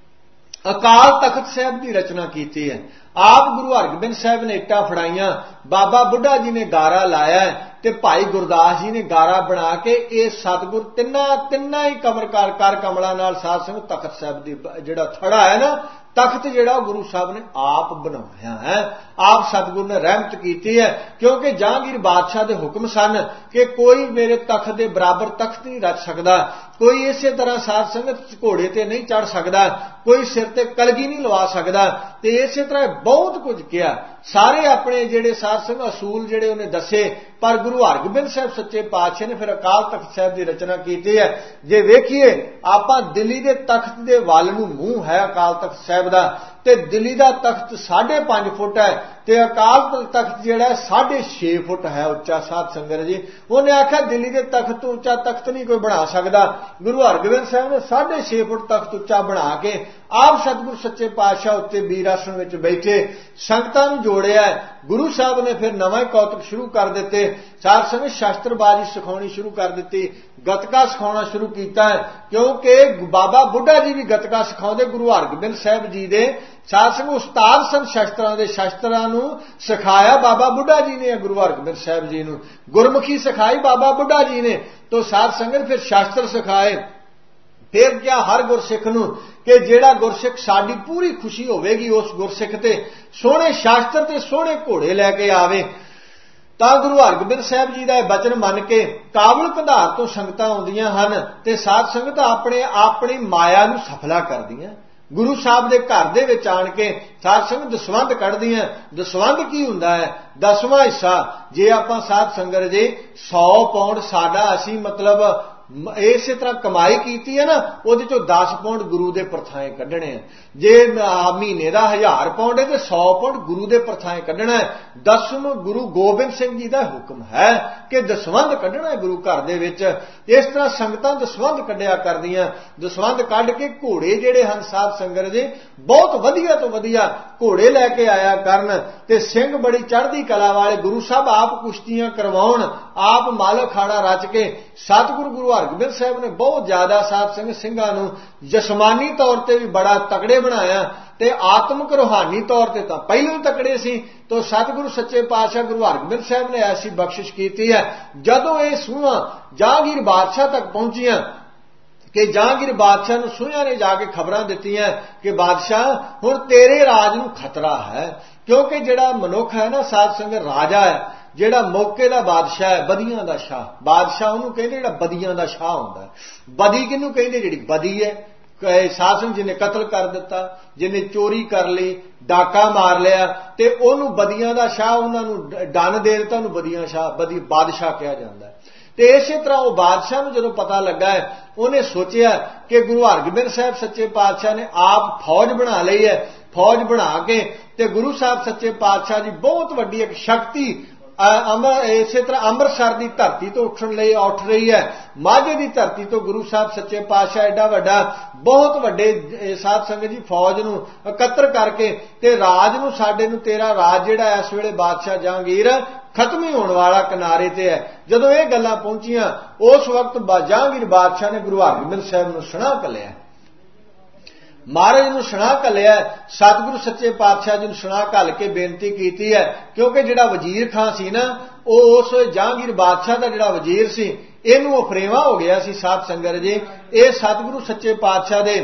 ਅਕਾਲ ਤਖਤ ਸਾਹਿਬ ਦੀ ਰਚਨਾ ਕੀਤੀ ਹੈ। ਆਪ ਗੁਰੂ ਹਰਗੋਬਿੰਦ ਸਾਹਿਬ ਨੇ ਇੱਟਾਂ ਫੜਾਈਆਂ, ਬਾਬਾ ਬੁੱਢਾ ਜੀ ਨੇ ਗਾਰਾ ਲਾਇਆ ਤੇ ਭਾਈ ਗੁਰਦਾਸ ਜੀ ਨੇ ਗਾਰਾ ਬਣਾ ਕੇ ਇਹ ਸਤਿਗੁਰ ਤਿੰਨਾਂ ਹੀ ਕਰ ਕਮਲਾਂ ਨਾਲ ਸਾਧ ਸੰਗਤ ਤਖਤ ਸਾਹਿਬ ਦੀ ਜਿਹੜਾ ਥੜਾ ਹੈ ਨਾ, ਤਖਤ ਜਿਹੜਾ ਗੁਰੂ ਸਾਹਿਬ ਨੇ ਆਪ ਬਣਾਇਆ ਹੈ। ਆਪ ਸਤਿਗੁਰ ਨੇ ਰਹਿਮਤ ਕੀਤੀ ਹੈ, ਕਿਉਂਕਿ ਜਹਾਂਗੀਰ ਬਾਦਸ਼ਾਹ ਦੇ ਹੁਕਮ ਸਨ ਕਿ ਕੋਈ ਮੇਰੇ ਤਖਤ ਦੇ ਬਰਾਬਰ ਤਖਤ ਨਹੀਂ ਰਚ ਸਕਦਾ, ਕੋਈ ਇਸੇ ਤਰ੍ਹਾਂ ਸਾਧ ਸੰਗਤ ਘੋੜੇ ਤੇ ਨਹੀਂ ਚੜ ਸਕਦਾ, ਕੋਈ ਸਿਰ ਤੇ ਕਲਗੀ ਨਹੀਂ ਲਵਾ ਸਕਦਾ, ਤੇ ਇਸੇ ਤਰ੍ਹਾਂ ਬਹੁਤ ਕੁਝ ਕਿਹਾ। ਸਾਰੇ ਆਪਣੇ ਜਿਹੜੇ ਸਾਧ ਸੰਗਤ ਅਸੂਲ ਜਿਹੜੇ ਉਹਨੇ ਦੱਸੇ, ਪਰ ਗੁਰੂ ਹਰਗੋਬਿੰਦ ਸਾਹਿਬ ਸੱਚੇ ਪਾਤਸ਼ਾਹ ਨੇ ਫਿਰ ਅਕਾਲ ਤਖਤ ਸਾਹਿਬ ਦੀ ਰਚਨਾ ਕੀਤੀ ਹੈ। ਜੇ ਵੇਖੀਏ ਆਪਾਂ ਦਿੱਲੀ ਦੇ ਤਖਤ ਦੇ ਵੱਲ ਨੂੰ ਮੂੰਹ ਹੈ ਅਕਾਲ ਤਖਤ ਸਾਹਿਬ ਦਾ, ਤੇ ਦਿੱਲੀ ਦਾ ਤਖਤ 5.5 ਫੁੱਟ ਹੈ ਤੇ ਅਕਾਲ ਤਖਤ ਜਿਹੜਾ 6.5 ਫੁੱਟ ਹੈ ਉੱਚਾ। ਸਾਧ ਸੰਗਤ ਜੀ ਉਹਨੇ ਆਖਿਆ ਦਿੱਲੀ ਦੇ ਤਖਤ ਤੋਂ ਉੱਚਾ ਤਖਤ ਨਹੀਂ ਕੋਈ ਬਣਾ ਸਕਦਾ। ਗੁਰੂ ਹਰਗੋਬਿੰਦ ਸਾਹਿਬ ਨੇ 6.5 ਫੁੱਟ ਤਖਤ ਉੱਚਾ ਬਣਾ ਕੇ ਆਪ ਸਤਿਗੁਰੂ ਸੱਚੇ ਪਾਤਸ਼ਾਹ ਉੱਤੇ ਬੀਰ ਆਸਣ ਵਿੱਚ ਬੈਠੇ ਸੰਗਤਾਂ ਨੂੰ ਜੋੜਿਆ। ਗੁਰੂ ਸਾਹਿਬ ਨੇ ਫਿਰ ਨਵਾਂ ਹੀ ਕੌਤਕ ਸ਼ੁਰੂ ਕਰ ਦਿੱਤੇ। ਸਾਧ ਸੰਗਤ ਸ਼ਸਤਰਬਾਜ਼ੀ ਸਿਖਾਉਣੀ ਸ਼ੁਰੂ ਕਰ ਦਿੱਤੀ, ਗਤਕਾ ਸਿਖਾਉਣਾ ਸ਼ੁਰੂ ਕੀਤਾ, ਕਿਉਂਕਿ ਬਾਬਾ ਬੁੱਢਾ ਜੀ ਵੀ ਗਤਕਾ ਸਿਖਾਉਂਦੇ। ਗੁਰੂ ਹਰਗੋਬਿੰਦ ਸਾਹਿਬ ਜੀ ਦੇ ਸਾਧ ਸੰਗਤ ਉਸਤਾਦ ਸਨ ਸ਼ਸਤਰਾਂ ਦੇ। ਸ਼ਸਤਰਾਂ ਨੂੰ ਸਿਖਾਇਆ ਬਾਬਾ ਬੁੱਢਾ ਜੀ ਨੇ, ਗੁਰੂ ਹਰਗੋਬਿੰਦ ਸਾਹਿਬ ਜੀ ਨੂੰ ਗੁਰਮੁਖੀ ਸਿਖਾਈ ਬਾਬਾ ਬੁੱਢਾ ਜੀ ਨੇ। तो साध संगत फिर शास्त्र सिखाए, फिर क्या हर गुरसिख नूं कि जेड़ा गुरसिख साडी पूरी खुशी होवेगी उस गुरसिख ते सोहणे शास्त्र ते सोहणे घोड़े लैके आवे। तां गुरु हरगोबिंद साहिब जी दा बचन मन के काबल कंधार तो संगतां आउंदियां हन ते साध संगत अपने अपनी माया नूं सफला करदियां। गुरु साहब दे घर दे विच आण के साध संगत दसवंध कढदियां। दसवंध की हुंदा है? 10वां हिस्सा। जे आपां साध संगत जी 100 पाउंड साडा असीं मतलब इस तरह कमाई की है ना, वो 10 पाउंड गुरु के परथाएं कढ़ने। जे महीने का 1000 पाउंड है तो 100 पाउंड गुरु के परथाएं कढ़ना है। 10वां गुरु गोबिंद सिंह जी का हुक्म है कि दसवंध कढ़ना है गुरु घर दे विच। इस तरह संगतां दसवंध कढ़िया करदियां। दसवंध कढ़ के घोड़े जिहड़े हन साध संगत जी बहुत वधिया तो वधिया घोड़े लैके आया करन ते सिंह बड़ी चढ़दी कला वाले। गुरु साहब आप कुश्तियां करवाउण, आप माल अखाड़ा रच के सतगुरु गुरु हरगोबिंद साहब ने बहुत ज्यादा साध संगत सिंघां नूं जसमानी तौर पर भी बड़ा तकड़े बनाया ते आत्मक रूहानी तौर पर तो पहले तकड़े सी। तो सतगुरु सच्चे पातशाह गुरु हरगोबिंद साहब ने ऐसी बख्शिश की है। जदों ये सूहां जहांगीर बादशाह तक पहुंचियां कि जहांगीर बादशाह नूं सूहियां ने जाके खबरां दित्तियां कि बादशाह हुण तेरे राज नूं खतरा है, क्योंकि जिहड़ा मनुख है ना साध संगत राजा है, जिहड़ा मौके दा बादशाह है, बदियां दा शाह। बादशाह उहनूं कहंदे जिहड़ा बदियां दा शाह हुंदा है। बदी किहनूं कहंदे? जिहड़ी बदी है साध संगत जिन्हें कतल कर दिता, जिन्हें चोरी कर ली, डाका मार लिया ते ओनूं बदियां दा शाह, उहनां नूं डन दे दिता, उहनूं बदियां शाह बदी बादशाह कहा जांदा है। ते इसे तरह वो बादशाह नूं जदों पता लगा है, उन्हें सोचिया कि गुरु हरगोबिंद साहब सच्चे पातशाह ने आप फौज बना ली है। फौज बना के ते गुरु साहब सच्चे पातशाह जी बहुत वड्डी एक शक्ति इसे तरह अमृतसर की धरती तो उठ रही है। माझे की धरती तो गुरु साहब सच्चे पातशाह एडा वड्डा बहुत वड्डे साध संगत जी फौज नूं इकट्ठा करके ते राज नूं साडे नूं तेरा राज जिहड़ा इस वेले बादशाह जहांगीर खत्म ही होने वाला किनारे ते है। जदों ये गल्लां पहुंचियां उस वक्त जहांगीर बादशाह ने गुरु हरगोबिंद साहब नूं सुना कलिया, महाराज नूं सुना कलिया। सतगुरु सच्चे पातशाह जी नूं सुना कल के बेनती की है, क्योंकि जिहड़ा वजीर खां सी ना उस जहांगीर बादशाह दा जिहड़ा वजीर सी इहनूं अफरेवा हो गया सी। साध संगत जी ये सतगुरु सच्चे पातशाह दे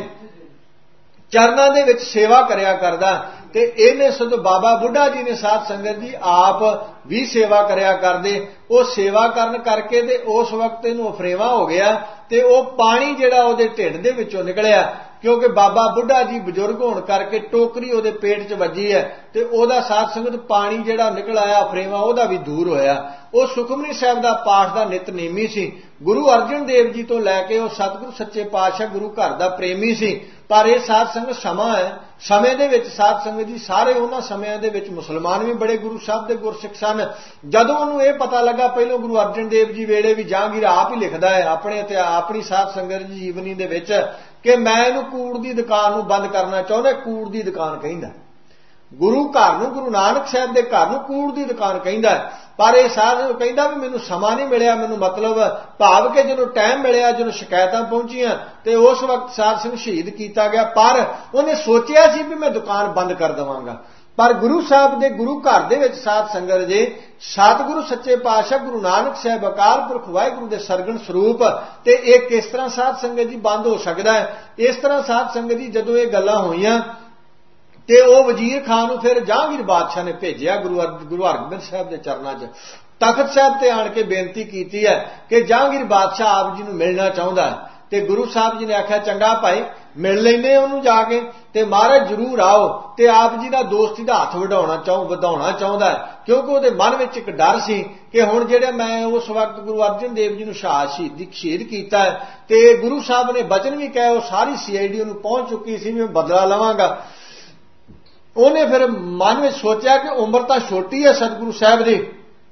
चरनां दे विच सेवा करया करदा ते इहने सद बाबा बुढ़ा जी ने साध संगत जी आप भी सेवा करया करदे। वो सेवा करन करके ते उस वक्त इहनूं अफरेवा हो गया ते वो पानी जिहड़ा उहदे ढिड दे विचों निकलिया क्योंकि बाबा बुढ़ा जी बजुर्ग होने करके टोकरी उहदे पेट च वजी है ते ओहदा साध संगत पानी जिहड़ा निकल आया अफरेवा ओहदा भी दूर होया। वो सुखमनी साहिब दा पाठ दा नितनेमी सी। गुरु अर्जन देव जी तो लैके वो सतगुरु सच्चे पातशाह गुरु घर दा प्रेमी सी। पर यह साध संगत समा है, समय दे विच साध संगत जी सारे उन्हां समयां दे विच मुसलमान भी बड़े गुरु साहब दे गुरसिख सन। जदों उन्होंने यह पता लगा पहलों गुरु अर्जन देव जी वेले भी जहांगीर आप ही लिखदा है अपनी साध संगत जी जीवनी दे विच कि मैं इहनूं कूड़ दी दुकान नूं बंद करना चाहुंदा। कूड़ दी दुकान कहिंदा गुरु घर नूं, गुरु नानक साहब दे घर नूं कूड़ दी दुकान कहिंदा। पर यह साध कहिंदा भी मैनूं समा नहीं मिलिया, मैनूं मतलब भाव के जदों टाइम मिलिया, जदों शिकायतां पहुंचियां ते उस वक्त साध संग शहीद किया गया। पर उन्हें सोचिया सी भी मैं दुकान बंद कर देवांगा। पर गुरु साहब दे गुरु घर दे विच साध संगत जी सतगुरु सच्चे पातशाह गुरु नानक साहब अकाल पुरख वाहिगुरू दे सरगण स्वरूप ते एक किस तरह साध संगत जी बंद हो सकदा है। इस तरह साध संगत जी जदों ये गल्लां होईयां ते ओ वजीर खान नूं फिर जहांगीर बादशाह ने भेजिया गुरु हरगोबिंद साहब दे चरनां 'च तखत साहब ते आण के बेनती कीती है कि जहांगीर बादशाह आप जी नूं मिलना चाहुंदा है। ते गुरु साहब जी ने आख्या चंगा भाई मिल लैंदे उहनूं जाके ते महाराज जरूर आओ। ते आप जी दा दोस्ती दा हथ वधाउणा चाहुंदा है, क्योंकि उहदे मन विच एक डर सी कि हुण जिहड़े मैं उस वक्त गुरु अर्जन देव जी नूं शहीद कीता है ते गुरु साहब ने बचन भी कहे, वो सारी CID नूं पहुंच चुकी सी मैं बदला लवांगा। उन्हें फिर मन में सोचा कि उम्र तो छोटी है सतगुरु साहब की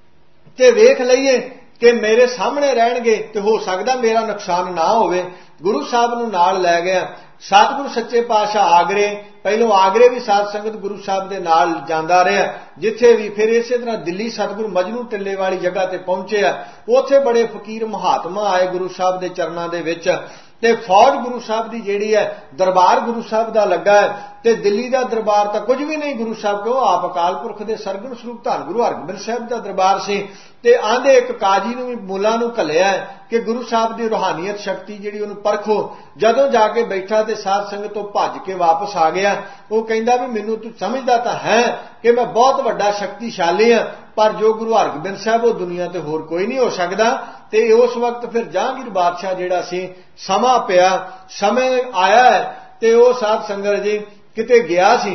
ते वेख लईए कि मेरे सामने रहणगे ते हो सकदा मेरा नुकसान ना होवे। गुरु साहब नूं नाल लै गया। सतगुरु सच्चे पातशाह आगरे, पहलों आगरे भी साध संगत गुरु साहब दे नाल जांदा रहा, जिथे भी फिर इसे तरह दिल्ली सतगुरु मजनू टिल्ले वाली जगह ते पहुंचे आ। उत्थे बड़े फकीर महात्मा आए गुरु साहब दे चरनां दे विच ते फौज गुरु साहब दी जिहड़ी है दरबार गुरु साहब दा लगा है ते दिल्ली दा दरबार तां कुछ भी नहीं। गुरु साहब को आप अकाल पुरख दे सरगण स्वरूप धन गुरु हरगोबिंद साहब दा दरबार सी ते आंदे एक काजी नूं भी मुला नूं घल्लिया है कि गुरु साहब दी रूहानियत शक्ति जिहड़ी उहनूं परखो। जदों जाके बैठा ते साध संगत तो भज के वापस आ गया। वो कहंदा भी मैनूं तूं समझदा तां है कि मैं बहुत वड्डा शक्तिशाली हां, पर जो गुरु हरगोबिंद साहब वो दुनिया ते होर कोई नहीं हो सकदा। ते उस वक्त फिर जहांगीर बादशाह जिहड़ा सी समा पिया, समय आया है ते वो साध संगत जी किते गया सी,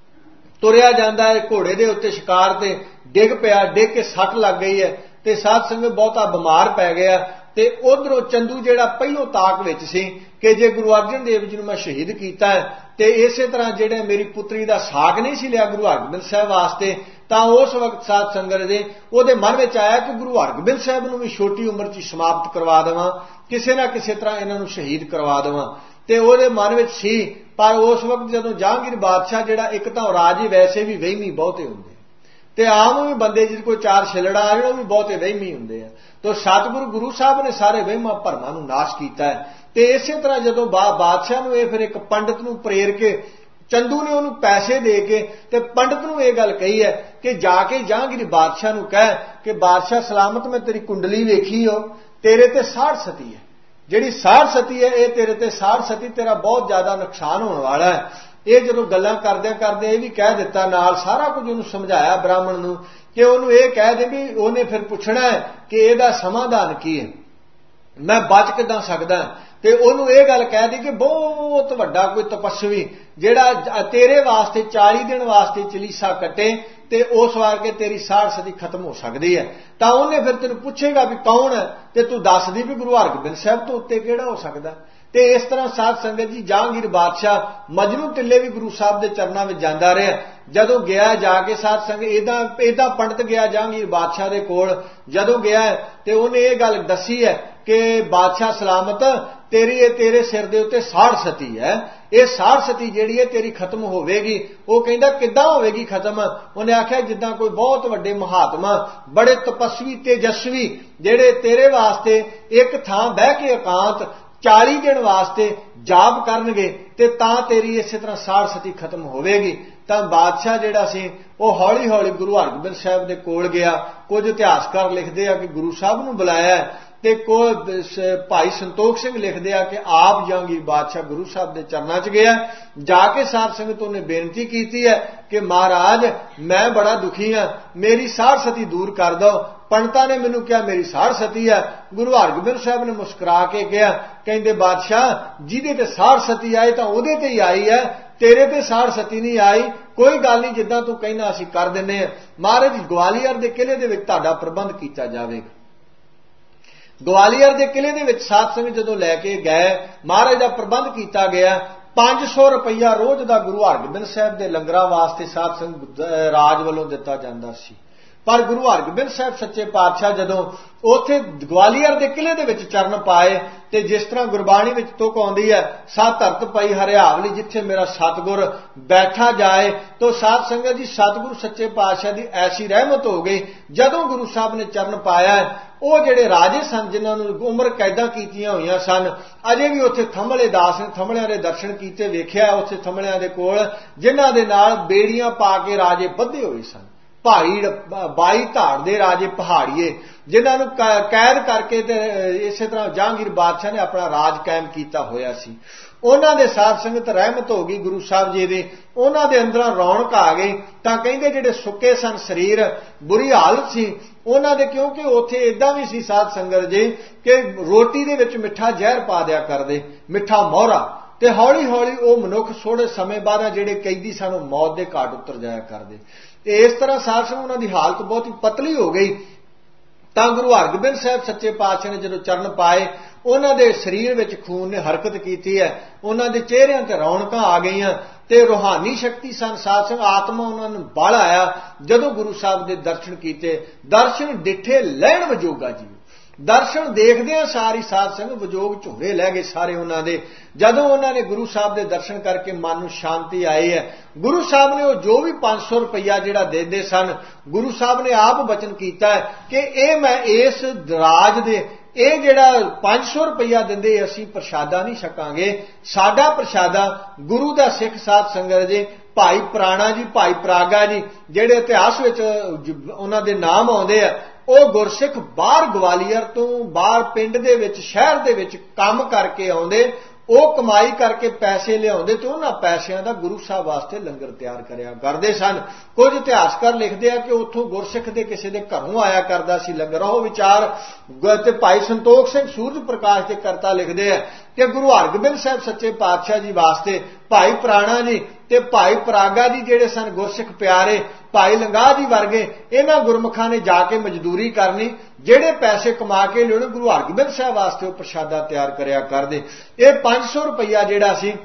तुरिया जांदा है घोड़े दे उत्ते शिकार ते डिग पिया, डिग के सट लग गई है ते साध संगत बहुता बीमार पै गया। ते उधरों चंदू जिहड़ा पहलों ताक विच सी कि जे गुरु अर्जन देव जी नूं मैं शहीद कीता है ते इसे तरह जिहड़े मेरी पुत्री दा साक नहीं सी लिया गुरु हरगोबिंद साहब वास्ते, तां उस वक्त साध संगत जी उहदे मन विच आया कि गुरु हरगोबिंद साहब नूं भी छोटी उम्र च समाप्त करवा देवां, किसी ना किसी तरह इन्हां नूं शहीद करवा देवां। ते उहदे मन विच सी। पर उस वक्त जदों जहांगीर बादशाह जिहड़ा एक तां राजे वैसे भी वहमी बहुते हुंदे ते आम भी बंदे जिहदे कोल चार छिलड़ा आ जाण भी बहुते वहमी हुंदे आ। तो सतगुरु गुरु साहब ने सारे वहमां भरमां नूं नाश कीता है। ते इसे तरह जदों बादशाह नूं ये फिर एक पंडित नूं प्रेर के चंदू ने उन्होंने पैसे दे के ते पंडित नूं यह गल कही है कि जाके जहांगीर बादशाह नूं कह कि बादशाह सलामत मैं तेरी कुंडली वेखी हो, तेरे ते 60 सती है, जिहड़ी 60 सती है ये तेरे ते 60 सती तेरा बहुत ज्यादा नुकसान होने वाला है। ये जदों गल्लां करदे करदे ये भी कह दिता, नाल सारा कुछ उन्होंने समझाया ब्राह्मण नूं कि उन्होंने ये कह दे भी उन्हें फिर पुछना है कि ਇਹਦਾ समाधान की है, मैं बच किदां सकदा। ते उन्होंने ये गल कह दी कि बहुत वड्डा कोई तपस्वी जिहड़ा तेरे वास्ते 40 दिन वास्ते चलीसा कटे ते उस वार के तेरी 60 सदी खत्म हो सकती है। तां उन्हें फिर तेनूं पुछेगा भी कौन है ते तू दस दी भी गुरु हरगोबिंद साहब तो उत्ते किहड़ा हो सकदा। ते इस तरह साध संगत जी जहांगीर बादशाह मजनू टिल्ले भी गुरु साहब के चरणों में जाता रहा। जदों गया जाके साध संगत इदा पंडित गया जहांगीर बादशाह के कोल जदों गया तो उन्हें यह गल दसी है कि बादशाह सलामत तेरे सिर के उत्ते 60 सती है, ये 60 सती जिहड़ी है तेरी खत्म होवेगी। वो कहंदा किदां होवेगी खत्म। उन्हें आख्या जिद्दां कोई बहुत वड्डे महात्मा बड़े तपस्वी तेजस्वी जिहड़े तेरे वास्ते एक थां बह के एकांत 40 दिन वास्ते जाप करनगे ते तां तेरी इस तरह 60 सती खत्म होवेगी। तां बादशाह जिहड़ा सी वो हौली हौली गुरु हरगोबिंद साहब दे कोल गया। कुछ इतिहासकार लिखते हैं कि गुरु साहब नूं बुलाया ते भाई संतोख सिंह लिखते हैं कि आप जहांगीर बादशाह गुरु साहब के चरणों च गया। जाके साध संगत उन्हें बेनती की है कि महाराज मैं बड़ा दुखी हाँ, मेरी 60 सती दूर कर दो। पंडितां ने मैनूं कहा मेरी साड़ सती है। गुरु हरगोबिंद साहब ने मुस्कुरा के कहा, कहंदे बादशाह जिहदे ते साड़ सती आई तां उहदे ते ही आई है, तेरे ते साड़ सती नहीं आई। कोई गल नहीं, जिद्दां तूं कहना असीं कर दिंदे हां। महाराज ग्वालियर दे किले दे विच तुहाडा प्रबंध कीता जावेगा। ग्वालियर के किले दे विच साध संगत जदों लैके गए, महाराज का प्रबंध किया गया। 500 रुपया रोज का गुरु हरगोबिंद साहब के लंगरां वास्ते साध संगत राज वालों दिता जांदा सी। पर गुरु हरगोबिंद साहब सच्चे पातशाह जदों उत्थे ग्वालियर के किले दे विच चरण पाए ते जिस तरह गुरबाणी विच तुक आउंदी है, सा धरत पई हरियावली जिथे मेरा सतगुर बैठा जाए, तो साध संगत जी सतगुरु सच्चे पातशाह की ऐसी रहमत हो गई। जदों गुरु साहब ने चरण पाया, वो जिहड़े राजे सन जिन्हां नूं उमर कैदां कीतियां होईयां सन, अजे भी उत्थे थंमले दास ने थंमलियां दे दर्शन कीते वेखिआ। उत्थे थंमलियां दे कोल जिन्हां दे नाल बेड़ियां पा के राजे बधे होए सन, भाई 22 धाड़ दे राजे पहाड़िए जिन्हां नूं कैद करके ते इसे तरह जहांगीर बादशाह ने अपना राज कायम कीता होया सी। उन्हां दे साध संगत रहमत हो गई गुरु साहब जी दी, उन्हां दे अंदरों रौनक आ गई। तां कहिंदे जिहड़े सुक्के सन शरीर बुरी हालत सी उन्हां दे, क्योंकि उत्थे इदां भी सी साध संगत जी कि रोटी दे विच मिठा जहर पा दिया करदे, मिठा मोहरा, ते हौली हौली वो मनुख थोड़े समय बाद जिहड़े कैदी सन मौत दे घाट उतर जाया करदे। इस तरह साध संगत उन्हां दी हालत बहुत ही पतली हो गई। तां गुरु हरगोबिंद साहब सच्चे पातशाह ने जदों चरण पाए, उन्हां दे शरीर विच खून ने हरकत की है, उन्हां दे चेहरिਆਂ ते रौनकां आ गईयां ते रूहानी शक्ति सन। साध संगत आत्मा उन्हां नूं बल आया जदों गुरु साहब दे दर्शन कीते। दर्शन डिठे लैण वजोगा जी, दर्शन देखदियां सारी साध संगत वजोग झूरे लै गए सारे उन्हां दे। जदों उन्हां ने गुरु साहब दे दर्शन करके मन नूं शांति आई है। गुरु साहब ने वो जो भी 500 रुपया जिहड़ा देंदे सन, गुरु साहब ने आप वचन कीता है कि ये मैं इस राज दे ਇਹ ਜਿਹੜਾ 500 रुपया ਦਿੰਦੇ ਅਸੀਂ ਪ੍ਰਸ਼ਾਦਾ ਨਹੀਂ ਛਕਾਂਗੇ। ਸਾਡਾ ਪ੍ਰਸ਼ਾਦਾ ਗੁਰੂ ਦਾ ਸਿੱਖ ਸਾਧ ਸੰਗਤ ਜੀ ਭਾਈ ਪ੍ਰਾਣਾ ਜੀ, ਭਾਈ ਪ੍ਰਾਗਾ ਜੀ, ਜਿਹੜੇ ਇਤਿਹਾਸ ਵਿੱਚ ਉਹਨਾਂ ਦੇ ਨਾਮ ਆਉਂਦੇ ਆ, ਉਹ ਗੁਰਸਿੱਖ ਬਾਹਰ ਗਵਾਲੀਅਰ ਤੋਂ ਬਾਹਰ ਪਿੰਡ ਦੇ ਵਿੱਚ ਸ਼ਹਿਰ ਦੇ ਵਿੱਚ ਕੰਮ ਕਰਕੇ ਆਉਂਦੇ, ਉਹ ਕਮਾਈ ਕਰਕੇ ਪੈਸੇ ਲਿਆਉਂਦੇ ਤੇ ਉਹਨਾਂ ਪੈਸਿਆਂ ਦਾ ਗੁਰੂ ਸਾਹਿਬ ਵਾਸਤੇ ਲੰਗਰ ਤਿਆਰ ਕਰਿਆ ਕਰਦੇ ਸਨ। ਕੁਝ ਇਤਿਹਾਸਕਾਰ ਲਿਖਦੇ ਆ ਕਿ ਉੱਥੋਂ ਗੁਰਸਿੱਖ ਦੇ ਕਿਸੇ ਦੇ ਘਰੋਂ ਆਇਆ ਕਰਦਾ ਸੀ ਲੰਗਰ। ਉਹ ਵਿਚਾਰ ਤੇ ਭਾਈ ਸੰਤੋਖ ਸਿੰਘ ਸੂਰਜ ਪ੍ਰਕਾਸ਼ ਦੇ ਕਰਤਾ ਲਿਖਦੇ ਆ ਕਿ ਗੁਰੂ ਹਰਗੋਬਿੰਦ ਸਾਹਿਬ ਸੱਚੇ ਪਾਤਸ਼ਾਹ ਜੀ ਵਾਸਤੇ ਭਾਈ ਪ੍ਰਾਣਾ ਜੀ ਤੇ ਭਾਈ ਪ੍ਰਾਗਾ ਜੀ ਜਿਹੜੇ ਸਨ ਗੁਰਸਿੱਖ ਪਿਆਰੇ, ਭਾਈ ਲੰਗਾਹ ਜੀ ਵਰਗੇ ਇਹਨਾਂ ਗੁਰਮੁਖਾਂ ਨੇ ਜਾ ਕੇ ਮਜ਼ਦੂਰੀ ਕਰਨੀ, ਜਿਹੜੇ ਪੈਸੇ ਕਮਾ ਕੇ ਲਿਆਉਣੇ ਗੁਰੂ ਹਰਗੋਬਿੰਦ ਸਾਹਿਬ ਵਾਸਤੇ ਉਹ ਪ੍ਰਸ਼ਾਦਾ ਤਿਆਰ ਕਰਿਆ ਕਰਦੇ। ਇਹ 500 ਰੁਪਇਆ ਜਿਹੜਾ ਸੀ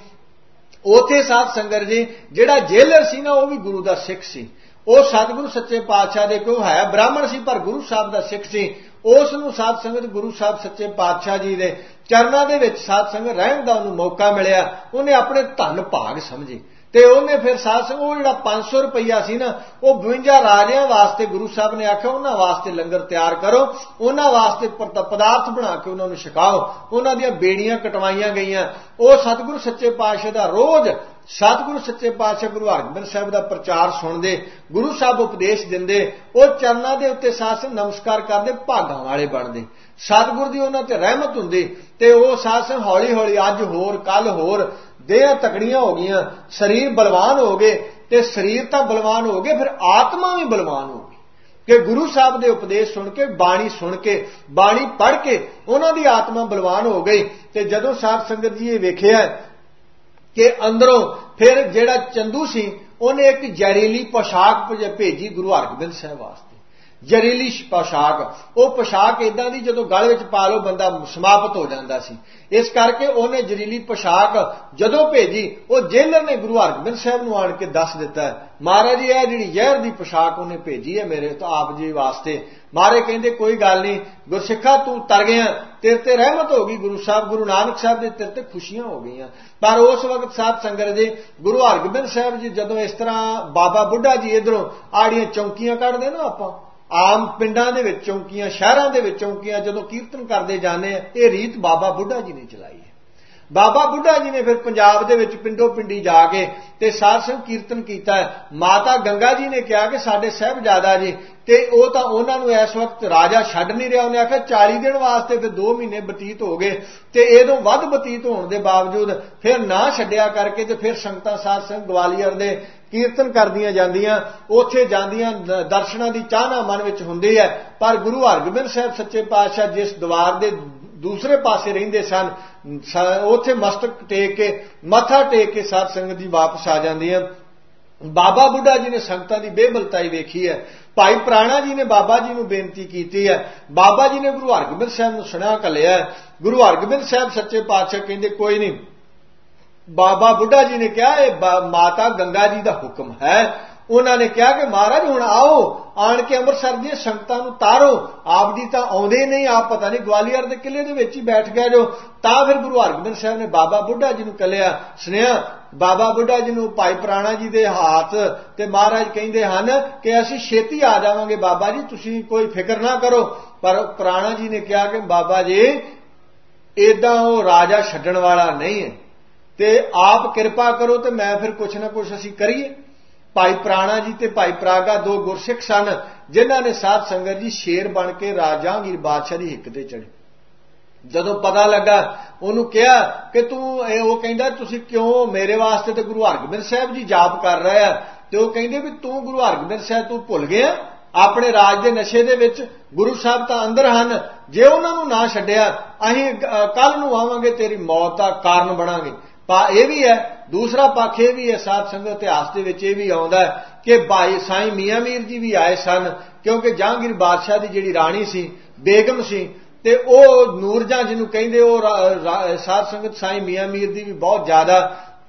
ਉੱਥੇ ਸਾਧ ਸੰਗਤ ਜੀ ਜਿਹੜਾ ਜੇਲਰ ਸੀ ਨਾ, ਉਹ ਵੀ ਗੁਰੂ ਦਾ ਸਿੱਖ ਸੀ। ਉਹ ਸਤਿਗੁਰੂ ਸੱਚੇ ਪਾਤਸ਼ਾਹ ਦੇ ਕੋਲ ਹੈ ਬ੍ਰਾਹਮਣ ਸੀ ਪਰ ਗੁਰੂ ਸਾਹਿਬ ਦਾ ਸਿੱਖ ਸੀ। ਉਸ ਨੂੰ ਸਾਧ ਸੰਗਤ ਗੁਰੂ ਸਾਹਿਬ ਸੱਚੇ ਪਾਤਸ਼ਾਹ ਜੀ ਦੇ ਚਰਨਾਂ ਦੇ ਵਿੱਚ ਸਾਧ ਸੰਗਤ ਰਹਿਣ ਦਾ ਉਹਨੂੰ ਮੌਕਾ ਮਿਲਿਆ। ਉਹਨੇ ਆਪਣੇ ਧਨ ਭਾਗ ਸਮਝੇ ਤੇ ਉਹਨੇ ਫਿਰ ਸਾਧ ਸੰਗਤ ਉਹ ਜਿਹੜਾ 500 ਰੁਪਇਆ ਸੀ ਨਾ, ਉਹ 52 ਰਾਜਿਆਂ ਵਾਸਤੇ ਗੁਰੂ ਸਾਹਿਬ ਨੇ ਆਖਿਆ ਉਹਨਾਂ ਵਾਸਤੇ ਲੰਗਰ ਤਿਆਰ ਕਰੋ, ਉਹਨਾਂ ਵਾਸਤੇ ਪਦਾਰਥ ਬਣਾ ਕੇ ਉਹਨਾਂ ਨੂੰ ਛਕਾਓ। ਉਹਨਾਂ ਦੀਆਂ ਬੇੜੀਆਂ ਕਟਵਾਈਆਂ ਗਈਆਂ। ਉਹ ਸਤਿਗੁਰੂ ਸੱਚੇ ਪਾਤਸ਼ਾਹ ਦਾ ਰੋਜ਼ ਸਤਿਗੁਰੂ ਸੱਚੇ ਪਾਤਸ਼ਾਹ ਗੁਰੂ ਹਰਗੋਬਿੰਦ ਸਾਹਿਬ ਦਾ ਪ੍ਰਚਾਰ ਸੁਣਦੇ, ਗੁਰੂ ਸਾਹਿਬ ਉਪਦੇਸ਼ ਦਿੰਦੇ, ਉਹ ਚਰਨਾਂ ਦੇ ਉੱਤੇ ਸਾਧ ਸੰਗਤ ਨਮਸਕਾਰ ਕਰਦੇ, ਭਾਗਾਂ ਵਾਲੇ ਬਣਦੇ। ਸਤਿਗੁਰ ਦੀ ਉਹਨਾਂ ਤੇ ਰਹਿਮਤ ਹੁੰਦੀ ਤੇ ਉਹ ਸਾਧ ਸੰਗਤ ਹੌਲੀ ਹੌਲੀ ਅੱਜ ਹੋਰ ਕੱਲ ਹੋਰ ਦੇਹਾਂ ਤਕੜੀਆਂ ਹੋ ਗਈਆਂ, ਸਰੀਰ ਬਲਵਾਨ ਹੋ ਗਏ ਤੇ ਸਰੀਰ ਤਾਂ ਬਲਵਾਨ ਹੋ ਗਏ, ਫਿਰ ਆਤਮਾ ਵੀ ਬਲਵਾਨ ਹੋ ਗਈ ਕਿ ਗੁਰੂ ਸਾਹਿਬ ਦੇ ਉਪਦੇਸ਼ ਸੁਣ ਕੇ, ਬਾਣੀ ਸੁਣ ਕੇ, ਬਾਣੀ ਪੜ੍ਹ ਕੇ ਉਹਨਾਂ ਦੀ ਆਤਮਾ ਬਲਵਾਨ ਹੋ ਗਈ। ਤੇ ਜਦੋਂ ਸਾਧ ਸੰਗਤ ਜੀ ਇਹ ਵੇਖਿਆ ਕਿ ਅੰਦਰੋਂ ਫਿਰ ਜਿਹੜਾ ਚੰਦੂ ਸੀ ਉਹਨੇ ਇੱਕ ਜ਼ਹਿਰੀਲੀ ਪੋਸ਼ਾਕ ਭੇਜੀ ਗੁਰੂ ਹਰਗੋਬਿੰਦ ਸਾਹਿਬ ਵਾਸਤੇ। ਜ਼ਹਿਰੀਲੀ ਪੋਸ਼ਾਕ, ਉਹ ਪੋਸ਼ਾਕ ਇਦਾਂ ਦੀ ਜਦੋਂ ਗਲ ਵਿੱਚ ਪਾ ਲਓ ਬੰਦਾ ਸਮਾਪਤ ਹੋ ਜਾਂਦਾ ਸੀ। ਇਸ ਕਰਕੇ ਉਹਨੇ ਜ਼ਹਿਰੀਲੀ ਪੋਸ਼ਾਕ ਜਦੋਂ ਭੇਜੀ, ਉਹ ਜੇਲਰ ਨੇ ਗੁਰੂ ਹਰਗੋਬਿੰਦ ਸਾਹਿਬ ਨੂੰ ਆਣ ਕੇ ਦੱਸ ਦਿੱਤਾ, ਮਹਾਰਾਜ ਜੀ ਇਹ ਜਿਹੜੀ ਜ਼ਹਿਰ ਦੀ ਪੋਸ਼ਾਕ ਉਹਨੇ ਭੇਜੀ ਹੈ ਮੇਰੇ ਤੋਂ ਆਪ ਜੀ ਵਾਸਤੇ। ਮਹਾਰਾਜ ਕਹਿੰਦੇ ਕੋਈ ਗੱਲ ਨਹੀਂ ਗੁਰਸਿੱਖਾ ਤੂੰ ਤਰ ਗਿਆ, ਤੇਰੇ ਤੇ ਰਹਿਮਤ ਹੋ ਗਈ, ਗੁਰੂ ਸਾਹਿਬ ਗੁਰੂ ਨਾਨਕ ਸਾਹਿਬ ਦੇ ਤੇਰੇ ਤੇ ਖੁਸ਼ੀਆਂ ਹੋ ਗਈਆਂ। ਪਰ ਉਸ ਵਕਤ ਸਾਧ ਸੰਗਤ ਜੀ ਗੁਰੂ ਹਰਗੋਬਿੰਦ ਸਾਹਿਬ ਜੀ ਜਦੋਂ ਇਸ ਤਰ੍ਹਾਂ ਬਾਬਾ ਬੁੱਢਾ ਜੀ ਇਧਰੋਂ ਆੜੀਆਂ ਚੌਂਕੀਆਂ ਕੱਢਦੇ ਨਾ, ਆਪਾਂ ਆਮ ਪਿੰਡਾਂ ਦੇ ਵਿੱਚ ਚੌਂਕੀਆਂ, ਸ਼ਹਿਰਾਂ ਦੇ ਵਿੱਚ ਚੌਂਕੀਆਂ, ਜਦੋਂ ਕੀਰਤਨ ਕਰਦੇ ਜਾਂਦੇ ਆ, ਇਹ ਰੀਤ ਬਾਬਾ ਬੁੱਢਾ ਜੀ ਨੇ ਚਲਾਈ ਹੈ। बाबा बुढ़ा जी ने फिर पंजाब दे विच पिंडों पिंडी जाके ते साध संग कीर्तन कीता है। माता गंगा जी ने कहा कि साडे साहिबजादा जी ते ओह तां उहनां नूं इस वक्त राजा छड्ड नहीं रहा। उन्हें आख्या 40 दिन वास्ते फिर 2 महीने बतीत हो गए ते इहदों वध बतीत होने के बावजूद फिर ना छड्डिया करके ते फिर संगतां साध संग ग्वालियर दे कीर्तन करदियां जांदियां, उत्थे जांदियां, दर्शनां दी चाहना मन विच हुंदी है। पर गुरु हरगोबिंद साहिब सच्चे पातशाह जिस द्वार दे दूसरे पासे रहिंदे सन उत्थे मस्तक टेक के मत्था टेक के साध संगत जी वापस आ जांदियां। बाबा बुढ़ा जी ने संगतां दी बेबलताई वेखी है। भाई प्राणा जी ने बाबा जी नूं बेनती कीती है। बाबा जी ने गुरु हरगोबिंद साहिब नूं सुना घल्लिया। गुरु हरगोबिंद साहिब सच्चे पातशाह कहंदे कोई नहीं। बाबा बुढ़ा जी ने कहा माता गंगा जी का हुक्म है। उन्होंने कहा कि महाराज हुण आओ आन के अमृतसर दी संगतां नूं तारो, आप जी तां आउंदे नहीं, आप पता नहीं ग्वालियर के किले दे विच ही बैठ गए जो। तां फिर गुरु हरगोबिंद साहिब ने बाबा बुढ़ा जी नूं कल्लिया सुनिया। बाबा बुढ़ा जी नूं भाई प्राणा जी दे हाथ ते महाराज कहिंदे हन कि असीं छेती आ जावांगे बाबा जी, तुसीं कोई फिक्र ना करो। पर प्राणा जी ने कहा कि बाबा जी इदां ओह राजा छड्डण वाला नहीं है ते आप कृपा करो ते मैं फिर कुछ ना कुछ असीं करिए। भाई प्राणा जी ते भाई प्रागा 2 गुरसिख सन जिन्हां ने साध संगत जी शेर बन के जहांगीर बादशाह दी हिक ते चढ़े। जदों पता लगा उन्होंने कहा कि तू वो कहंदा तुसीं क्यों मेरे वास्ते ते गुरु हरगोबिंद साहिब जी जाप कर रहे हैं ते वो कहंदे भी तू गुरु हरगोबिंद साहिब तू भुल गया अपने राज के नशे दे विच। गुरु साहब तां अंदर हन, जे उन्हां नूं ना छड्डिया असीं कल नूं आवांगे तेरी मौत दा कारण बनांगे। यह भी है दूसरा पक्ष यह भी है साध संगत इतिहास के विच भी आउंदा है कि भाई साईं मियां मीर जी भी आए सन, क्योंकि जहांगीर बादशाह की जिहड़ी राणी सी बेगम सी ते ओह नूरजहां जिन्हों कहिंदे ओह साध संगत साईं मियां मीर दी भी बहुत ज्यादा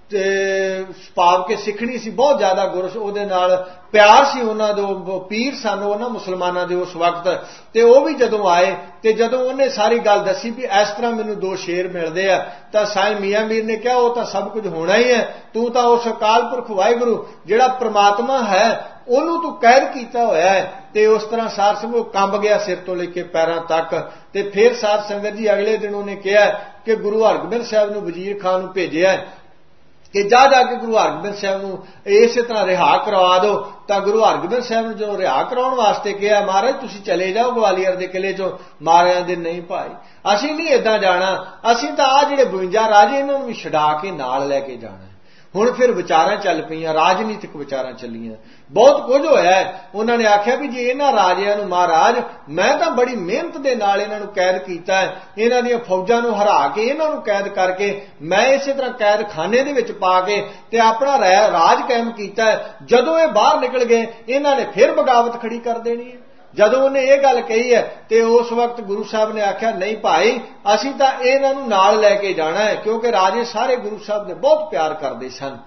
पाव के सिखणी सी, बहुत ज्यादा गुरस उहदे नाल प्यार सी। उन्हां दे पीर सन उन्हां मुसलमानां दे उस वक्त ते ओह भी जदों आए ते जदों उन्हें सारी गल दसी भी इस तरह मैनूं 2 शेर मिलदे आ तां साईं मियां मीर ने कहा वो तां सब कुछ होना ही है, तू तां उस अकाल पुरख वाहिगुरू जिहड़ा परमात्मा है उहनूं तू कैद कीता होया है। ते उस तरह साध संगत कंब गया सिर तो लेके पैरां तक। ते फिर साध संगत जी अगले दिन उन्हें कहा कि गुरु हरगोबिंद साहिब नूं वजीर खान नूं भेजिया कि जा जाके गुरु हरगोबिंद साहिब नूं इस तरह रिहा करवा दो। तां गुरु हरगोबिंद साहिब नूं जो रिहा कराउण वास्ते कहा महाराज तुसीं चले जाओ ग्वालियर दे किले चों। महाराज दे नहीं भाई असीं नहीं इदां जाना, असीं तां आ जिहड़े 52 राजे इन्हां नूं भी छडा के नाल लैके जाना। हुण फिर विचारां चल पईआं, राजनीतिक विचारां चलीआं, बहुत कुछ होया है। उन्होंने आख्या भी जे इन्हां राजिआं नूं महाराज मैं तां बड़ी मेहनत दे नाल इन्हां नूं कैद कीता है, इन्हां दीआं फौजां नूं हरा के इन्हां नूं कैद करके मैं इसे तरह कैद खाने दे विच पा के ते अपना राज कायम कीता है। जदों ये बाहर निकल गए इन्हां ने फिर बगावत खड़ी कर देनी है। जदों उन्हें यह गल कही है तो उस वक्त गुरु साहब ने आख्या नहीं भाई असीं तां इन्हां नूं नाल लैके जाना है, क्योंकि राजे सारे गुरु साहब ने बहुत प्यार करते सन।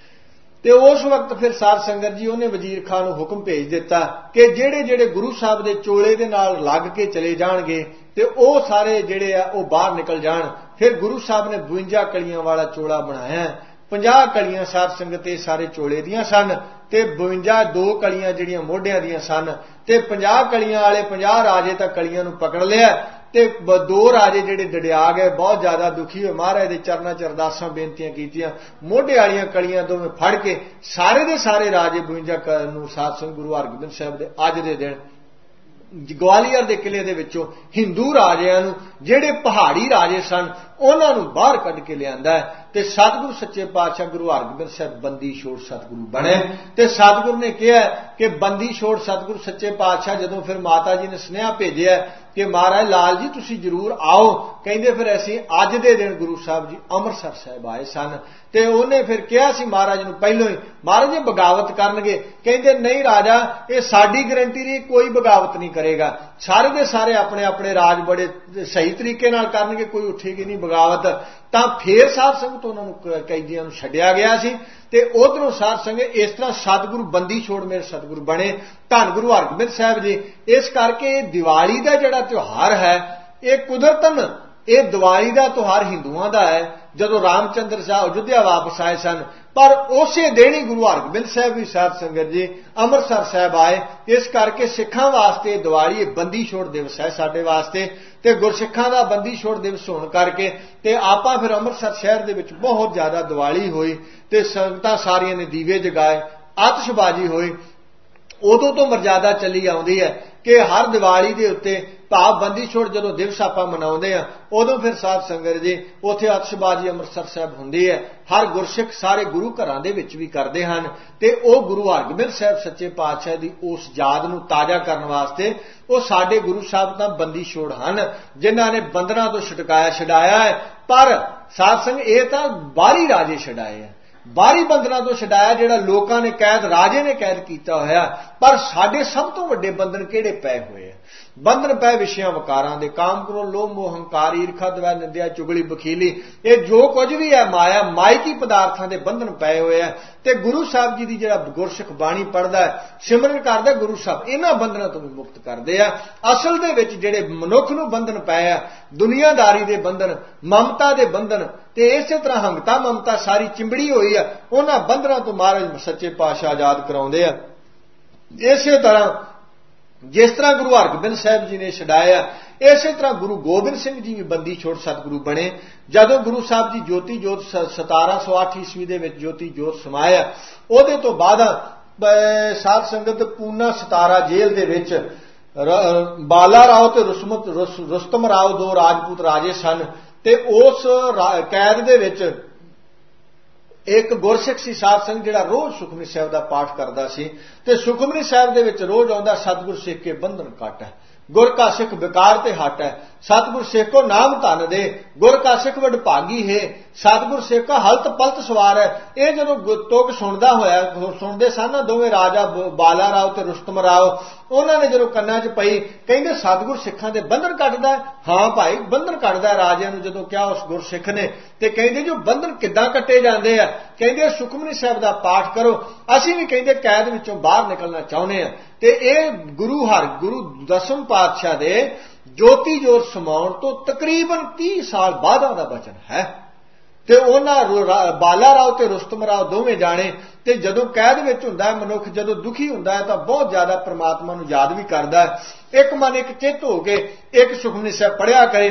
ते उस वक्त फिर साध संगत जी उन्हें वजीर खान नूं हुक्म भेज दिता कि जेड़े जेड़े गुरु साहब के चोले दे नाल लग के चले जाणगे ते ओह सारे जेड़े आ ओह बाहर निकल जाण। फिर गुरु साहब ने 52 कलियां वाला चोला बनाया। 50 कलियां साध संगत सारे चोले दियां सन ते 52 2 कलियां जिहड़ियां मोढियां दियां सन ते 50 कलियां वाले 50 राजे तां कलियां नूं पकड़ लिया ते 2 राजे जिहड़े डडिया गए बहुत ज्यादा दुखी होए, महाराज दे चरनां च अरदासां बेनतियां कीतियां, मोढे वालियां कलियां दोवें फड़ के सारे दे सारे राजे 52 नूं साध संगत गुरु हरगोबिंद साहिब दे अज दे दिन ग्वालियर के किले दे विचों हिंदू राजिआं नूं जिहड़े पहाड़ी राजे सन उन्हां नूं बाहर कढ के लिआंदा है ते सतगुरु सच्चे पातशाह गुरु हरगोबिंद साहिब बंदी छोड़ सतगुरु बने। ते सतगुरु ने कहा कि बंदी छोड़ सतगुरु सच्चे पातशाह जदों फिर माता जी ने सुनेहा भेजिया कि महाराज लाल जी तुसीं जरूर आओ, कहिंदे फिर असीं अज दे दिन गुरु साहब जी अमृतसर साहिब आए सन ते उन्हें फिर कहा सी महाराज नूं पहलों ही महाराज ये बगावत करनगे, कहिंदे नहीं राजा ये साडी गारंटी नहीं कोई बगावत नहीं करेगा, सारे दे सारे अपने अपने राज बड़े सही तरीके नाल करनगे, कोई उठेगी नहीं बगावत। तां फिर साध संगत उन्होंने कैदियां नूं छड्डिया गया सी ते उधरों साध संगत इस तरह सतगुरु बंदी छोड़ मेरे सतगुरु बने धन गुरु हरगोबिंद साहिब जी। इस करके दिवाली का जिहड़ा त्योहार है ये कुदरतन ये दिवाली का त्योहार हिंदुओं का है जदों रामचंद्र साहब अयोध्या वापस आए सन। पर उसे दिन ही गुरु हरगोबिंद साहब भी साध संगत जी अमृतसर साहब आए। इस करके सिखां वास्ते दिवाली बंदी छोड़ दिवस है साडे वास्ते, ते गुरसिखां दा बंदी छोड़ दिवस होने करके ते आपां फिर अमृतसर शहर दे विच बहुत ज्यादा दिवाली हुई ते संगतां सारियां ने दीवे जगाए, आतिशबाजी हुई। उदों तो मर्यादा चली आउंदी है कि हर दिवाली के उत्ते भाव बंदी छोड़ जदों दिवस आपां मनाउंदे आ उदों फिर साध संगत जी उत्थे आतिशबाजी अमृतसर साहब हुंदी है। हर गुरसिख सारे गुरु घरां दे विच भी करदे हन ते ओह गुरु हरगोबिंद साहब सच्चे पातशाह दी उस याद नूं ताज़ा करन वास्ते ओह साडे गुरु साहब तां बंदी छोड़ हन जिन्हां ने बंधनां तों छुड़ाया है। पर साध संग इह तां बाहरी राजे छुड़ाए है, बाहरी बंधनां तो छुड़ाया जिहड़ा लोकां ने कैद राजे ने कैद कीता होया। पर साडे सब तो वड्डे बंधन किहड़े पए होए आ? बंधन पए विषयां वकारां दे, काम क्रोध लोभ मोह हंकार ईर्खा द्वै निंदिया चुगली बखीली, ये जो कुछ भी है माया मायकी पदार्थां दे बंधन पए होए आ। ते गुरु साहब जी दी जिहड़ा गुरसिख बाणी पढ़दा है सिमरन करदा गुरु साहब इन्हां बंधनां तो भी मुक्त करदे आ। असल दे विच जिहड़े मनुख नूं बंधन पए आ दुनियादारी दे बंधन, ममता दे बंधन ते इसे तरह हंगता ममता सारी चिंबड़ी हुई है, उन्हां बंधनां तो महाराज सच्चे पातशाह आजाद कराउंदे आ। इसे तरह जिस तरह गुरु हरगोबिंद साहब जी ने छुड़ाया इसे तरह गुरु गोबिंद सिंह जी भी बंदी छोड़ सतगुरु बने। जदों गुरु साहब जी ज्योति जोत 1708 ईस्वी दे विच ज्योति जोत समाया उहदे तो बाद साध संगत पूना 17 जेल दे विच बाला राव ते रुस्तम राव दो राजपूत राजे सन ते उस कैद दे विच एक गुरसिख सी साध संग जिहड़ा रोज सुखमनी साहब दा पाठ करदा सी ते सुखमनी साहब दे विच रोज आउंदा सतगुर सिख के बंधन कट है, गुर का सिख बेकार ते हट है, सतगुर सिख को नाम धन दे, गुर का सिख वड भागी है, सतगुर सिख का हलत पलत सवार है। ये जदों तुक सुनदा होया सुनदे सन ना दोवें राजा बाला राव ते रुस्तम राव उन्होंने जदों कन्नां च पई कहंदे सतगुर सिखां दे बंधन कटदा है। हाँ भाई बंधन कटदा है। राजे नूं जदों क्या उस गुरसिख ने ते कहंदे जो बंधन किद्दां कट्टे जांदे आ, कहंदे सुखमनी साहब दा पाठ करो, असीं भी कहंदे कैद विचों बाहर निकलना चाहुंदे आ। ते इह गुरु दसम पातशाह दे ज्योति जोत समाउण तो तकरीबन 30 साल बाद दा वचन है। ते उन्हां बाला राव ते रुस्तम राव दोवें जाणे ते जदों कैद विच हुंदा है मनुख जदों दुखी हुंदा है तां बहुत ज्यादा परमात्मा नूं याद भी करदा है। एक मन एक चित हो के एक सुखमनी साहब पढ़िया करे,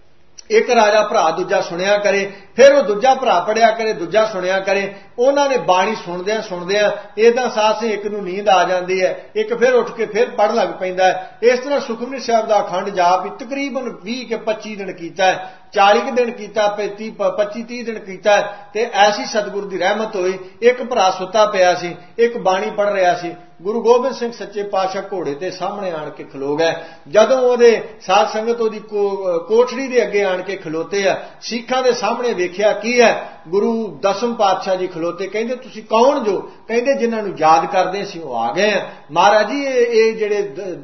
एक राजा भरा दूजा सुनिया करे, फिर वो दूजा भरा पढ़िया करे दूजा सुनिया करे। उन्होंने बाणी सुनदियां इदां साथ से एक नूं नींद आ जाती है, एक फिर उठ के फिर पढ़ लग पैंदा है। इस तरह सुखमनी साहब का अखंड जाप तकरीबन 20 के 25 दिन कीता है, 40 दिन कीता, 25-30 दिन कीता है। ते ऐसी सतगुर की रहमत हुई। एक भरा सुता पिया सी, एक बाणी पढ़ रहा सी, गुरु गोबिंद सिंह सच्चे पातशाह घोड़े ते सामने आण के खलो गए। जदों ओहदे साध संगत ओहदी कोठड़ी दे अगे आण के खलोते आ, सिखां दे सामने वेख्या की है गुरु दसम पातशाह जी खलोते। कहंदे तुसीं कौन जो? कहंदे जिन्हां नूं याद करदे सी ओह आ गए हैं। महाराज जी ये जिहड़े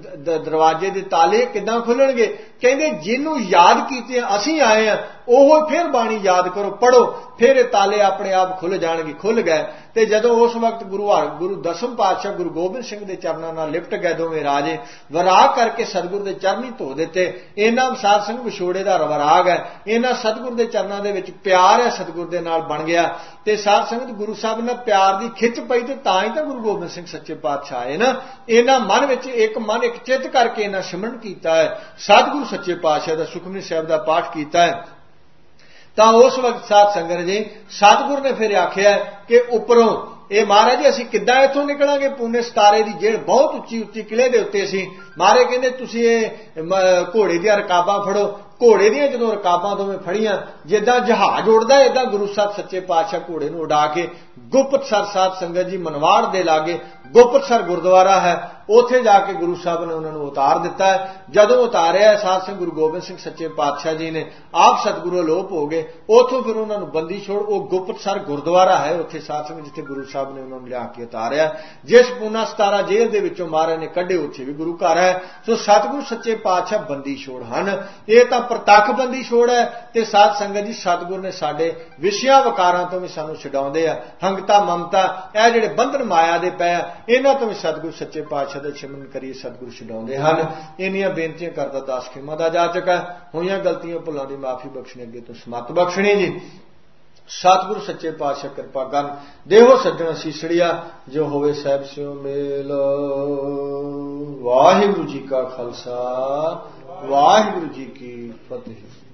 दरवाजे दे ताले किदां खुलणगे? कहंदे जिन्नू याद कीते असीं आए हैं ओह फिर बाणी याद करो पढ़ो, फिर ये ताले अपने आप खुल जाणगे। खुल गए। ते जदों उस वक्त गुरु दसम पातशाह गुरु गोबिंद सिंह दे चरनां नाल लिपट गए दोवें राजे, वराग करके सतगुर दे चरण ही धो दिते। इन्हां साध संग विछोड़े दा वराग है, इन्हां सतगुर दे चरनां दे विच प्यार है सतगुर दे नाल बन गया। ते साध संगत गुरु साहब नाल प्यार दी खिच पई ते तां ही तां गुरु गोबिंद सिंह सच्चे पातशाह आए ना। इन्हां मन विच एक मन एक चित करके इन्हां सिमरन कीता है, सतगुरु सच्चे पातशाह दा सुखमनी साहब दा पाठ कीता है। तां उस वक्त साध संगत जी सतगुर ने फिर आख्या कि उपरों ये महाराज जी असीं किद्दां इत्थों निकलांगे? पूने सतारे दी जेड़ बहुत उच्ची उच्ची किले दे उत्ते सी। महाराज कहंदे तुसीं घोड़े दी रकाबां फड़ो। घोड़े दी जदों रकाबां दोवें फड़ियां जिद्दां जहाज उड़दा इदां गुरु साहब सच्चे पातशाह घोड़े नूं उड़ा के गुप्तसर साध संगत जी मनवाड़ दे लागे गुप्तसर गुरुद्वारा है, उत्थे जाके गुरु साहब ने उन्होंने उतार दिता है। जदों उतारिया साध संग गुरु गोबिंद सिंह सच्चे पातशाह जी ने आप सतगुरु अलोप हो गए। उथों फिर उन्होंने बंदी छोड़ वो गुप्तसर गुरुद्वारा है उत्थे साध संग जिथे गुरु साहब ने उन्होंने लिया के उतारिया। जिस पूना 17 जेल दे विचों महाराज ने कढ़े उत्थे भी गुरु घर है। सो सतगुरु सच्चे पातशाह बंदी छोड़ हन। ये तां प्रतख बंदी छोड़ है ते साध संगत जी सतगुर ने साडे विषयां वकारां तो भी सानूं छडाउंदे आ। हंगता ममता ये जिहड़े बंधन माया दे पए आ इन्हां तो भी सतगुरु सच्चे पातशाह दा सिमरन करिए सतगुरु छडाउंदे हन। इन्नियां बेनतियां करदा दास खेमा दा जाचक है। होईयां गलतियां भुलां दी माफी बख्शणी अगे तो समत बख्शणी जी। सतगुरु सच्चे पातशाह कृपा करन। देहो सज्जन सीसड़िया जो होवे सहब सिओ मेल। वाहिगुरु जी का खालसा वाहिगुरु जी की फतेह।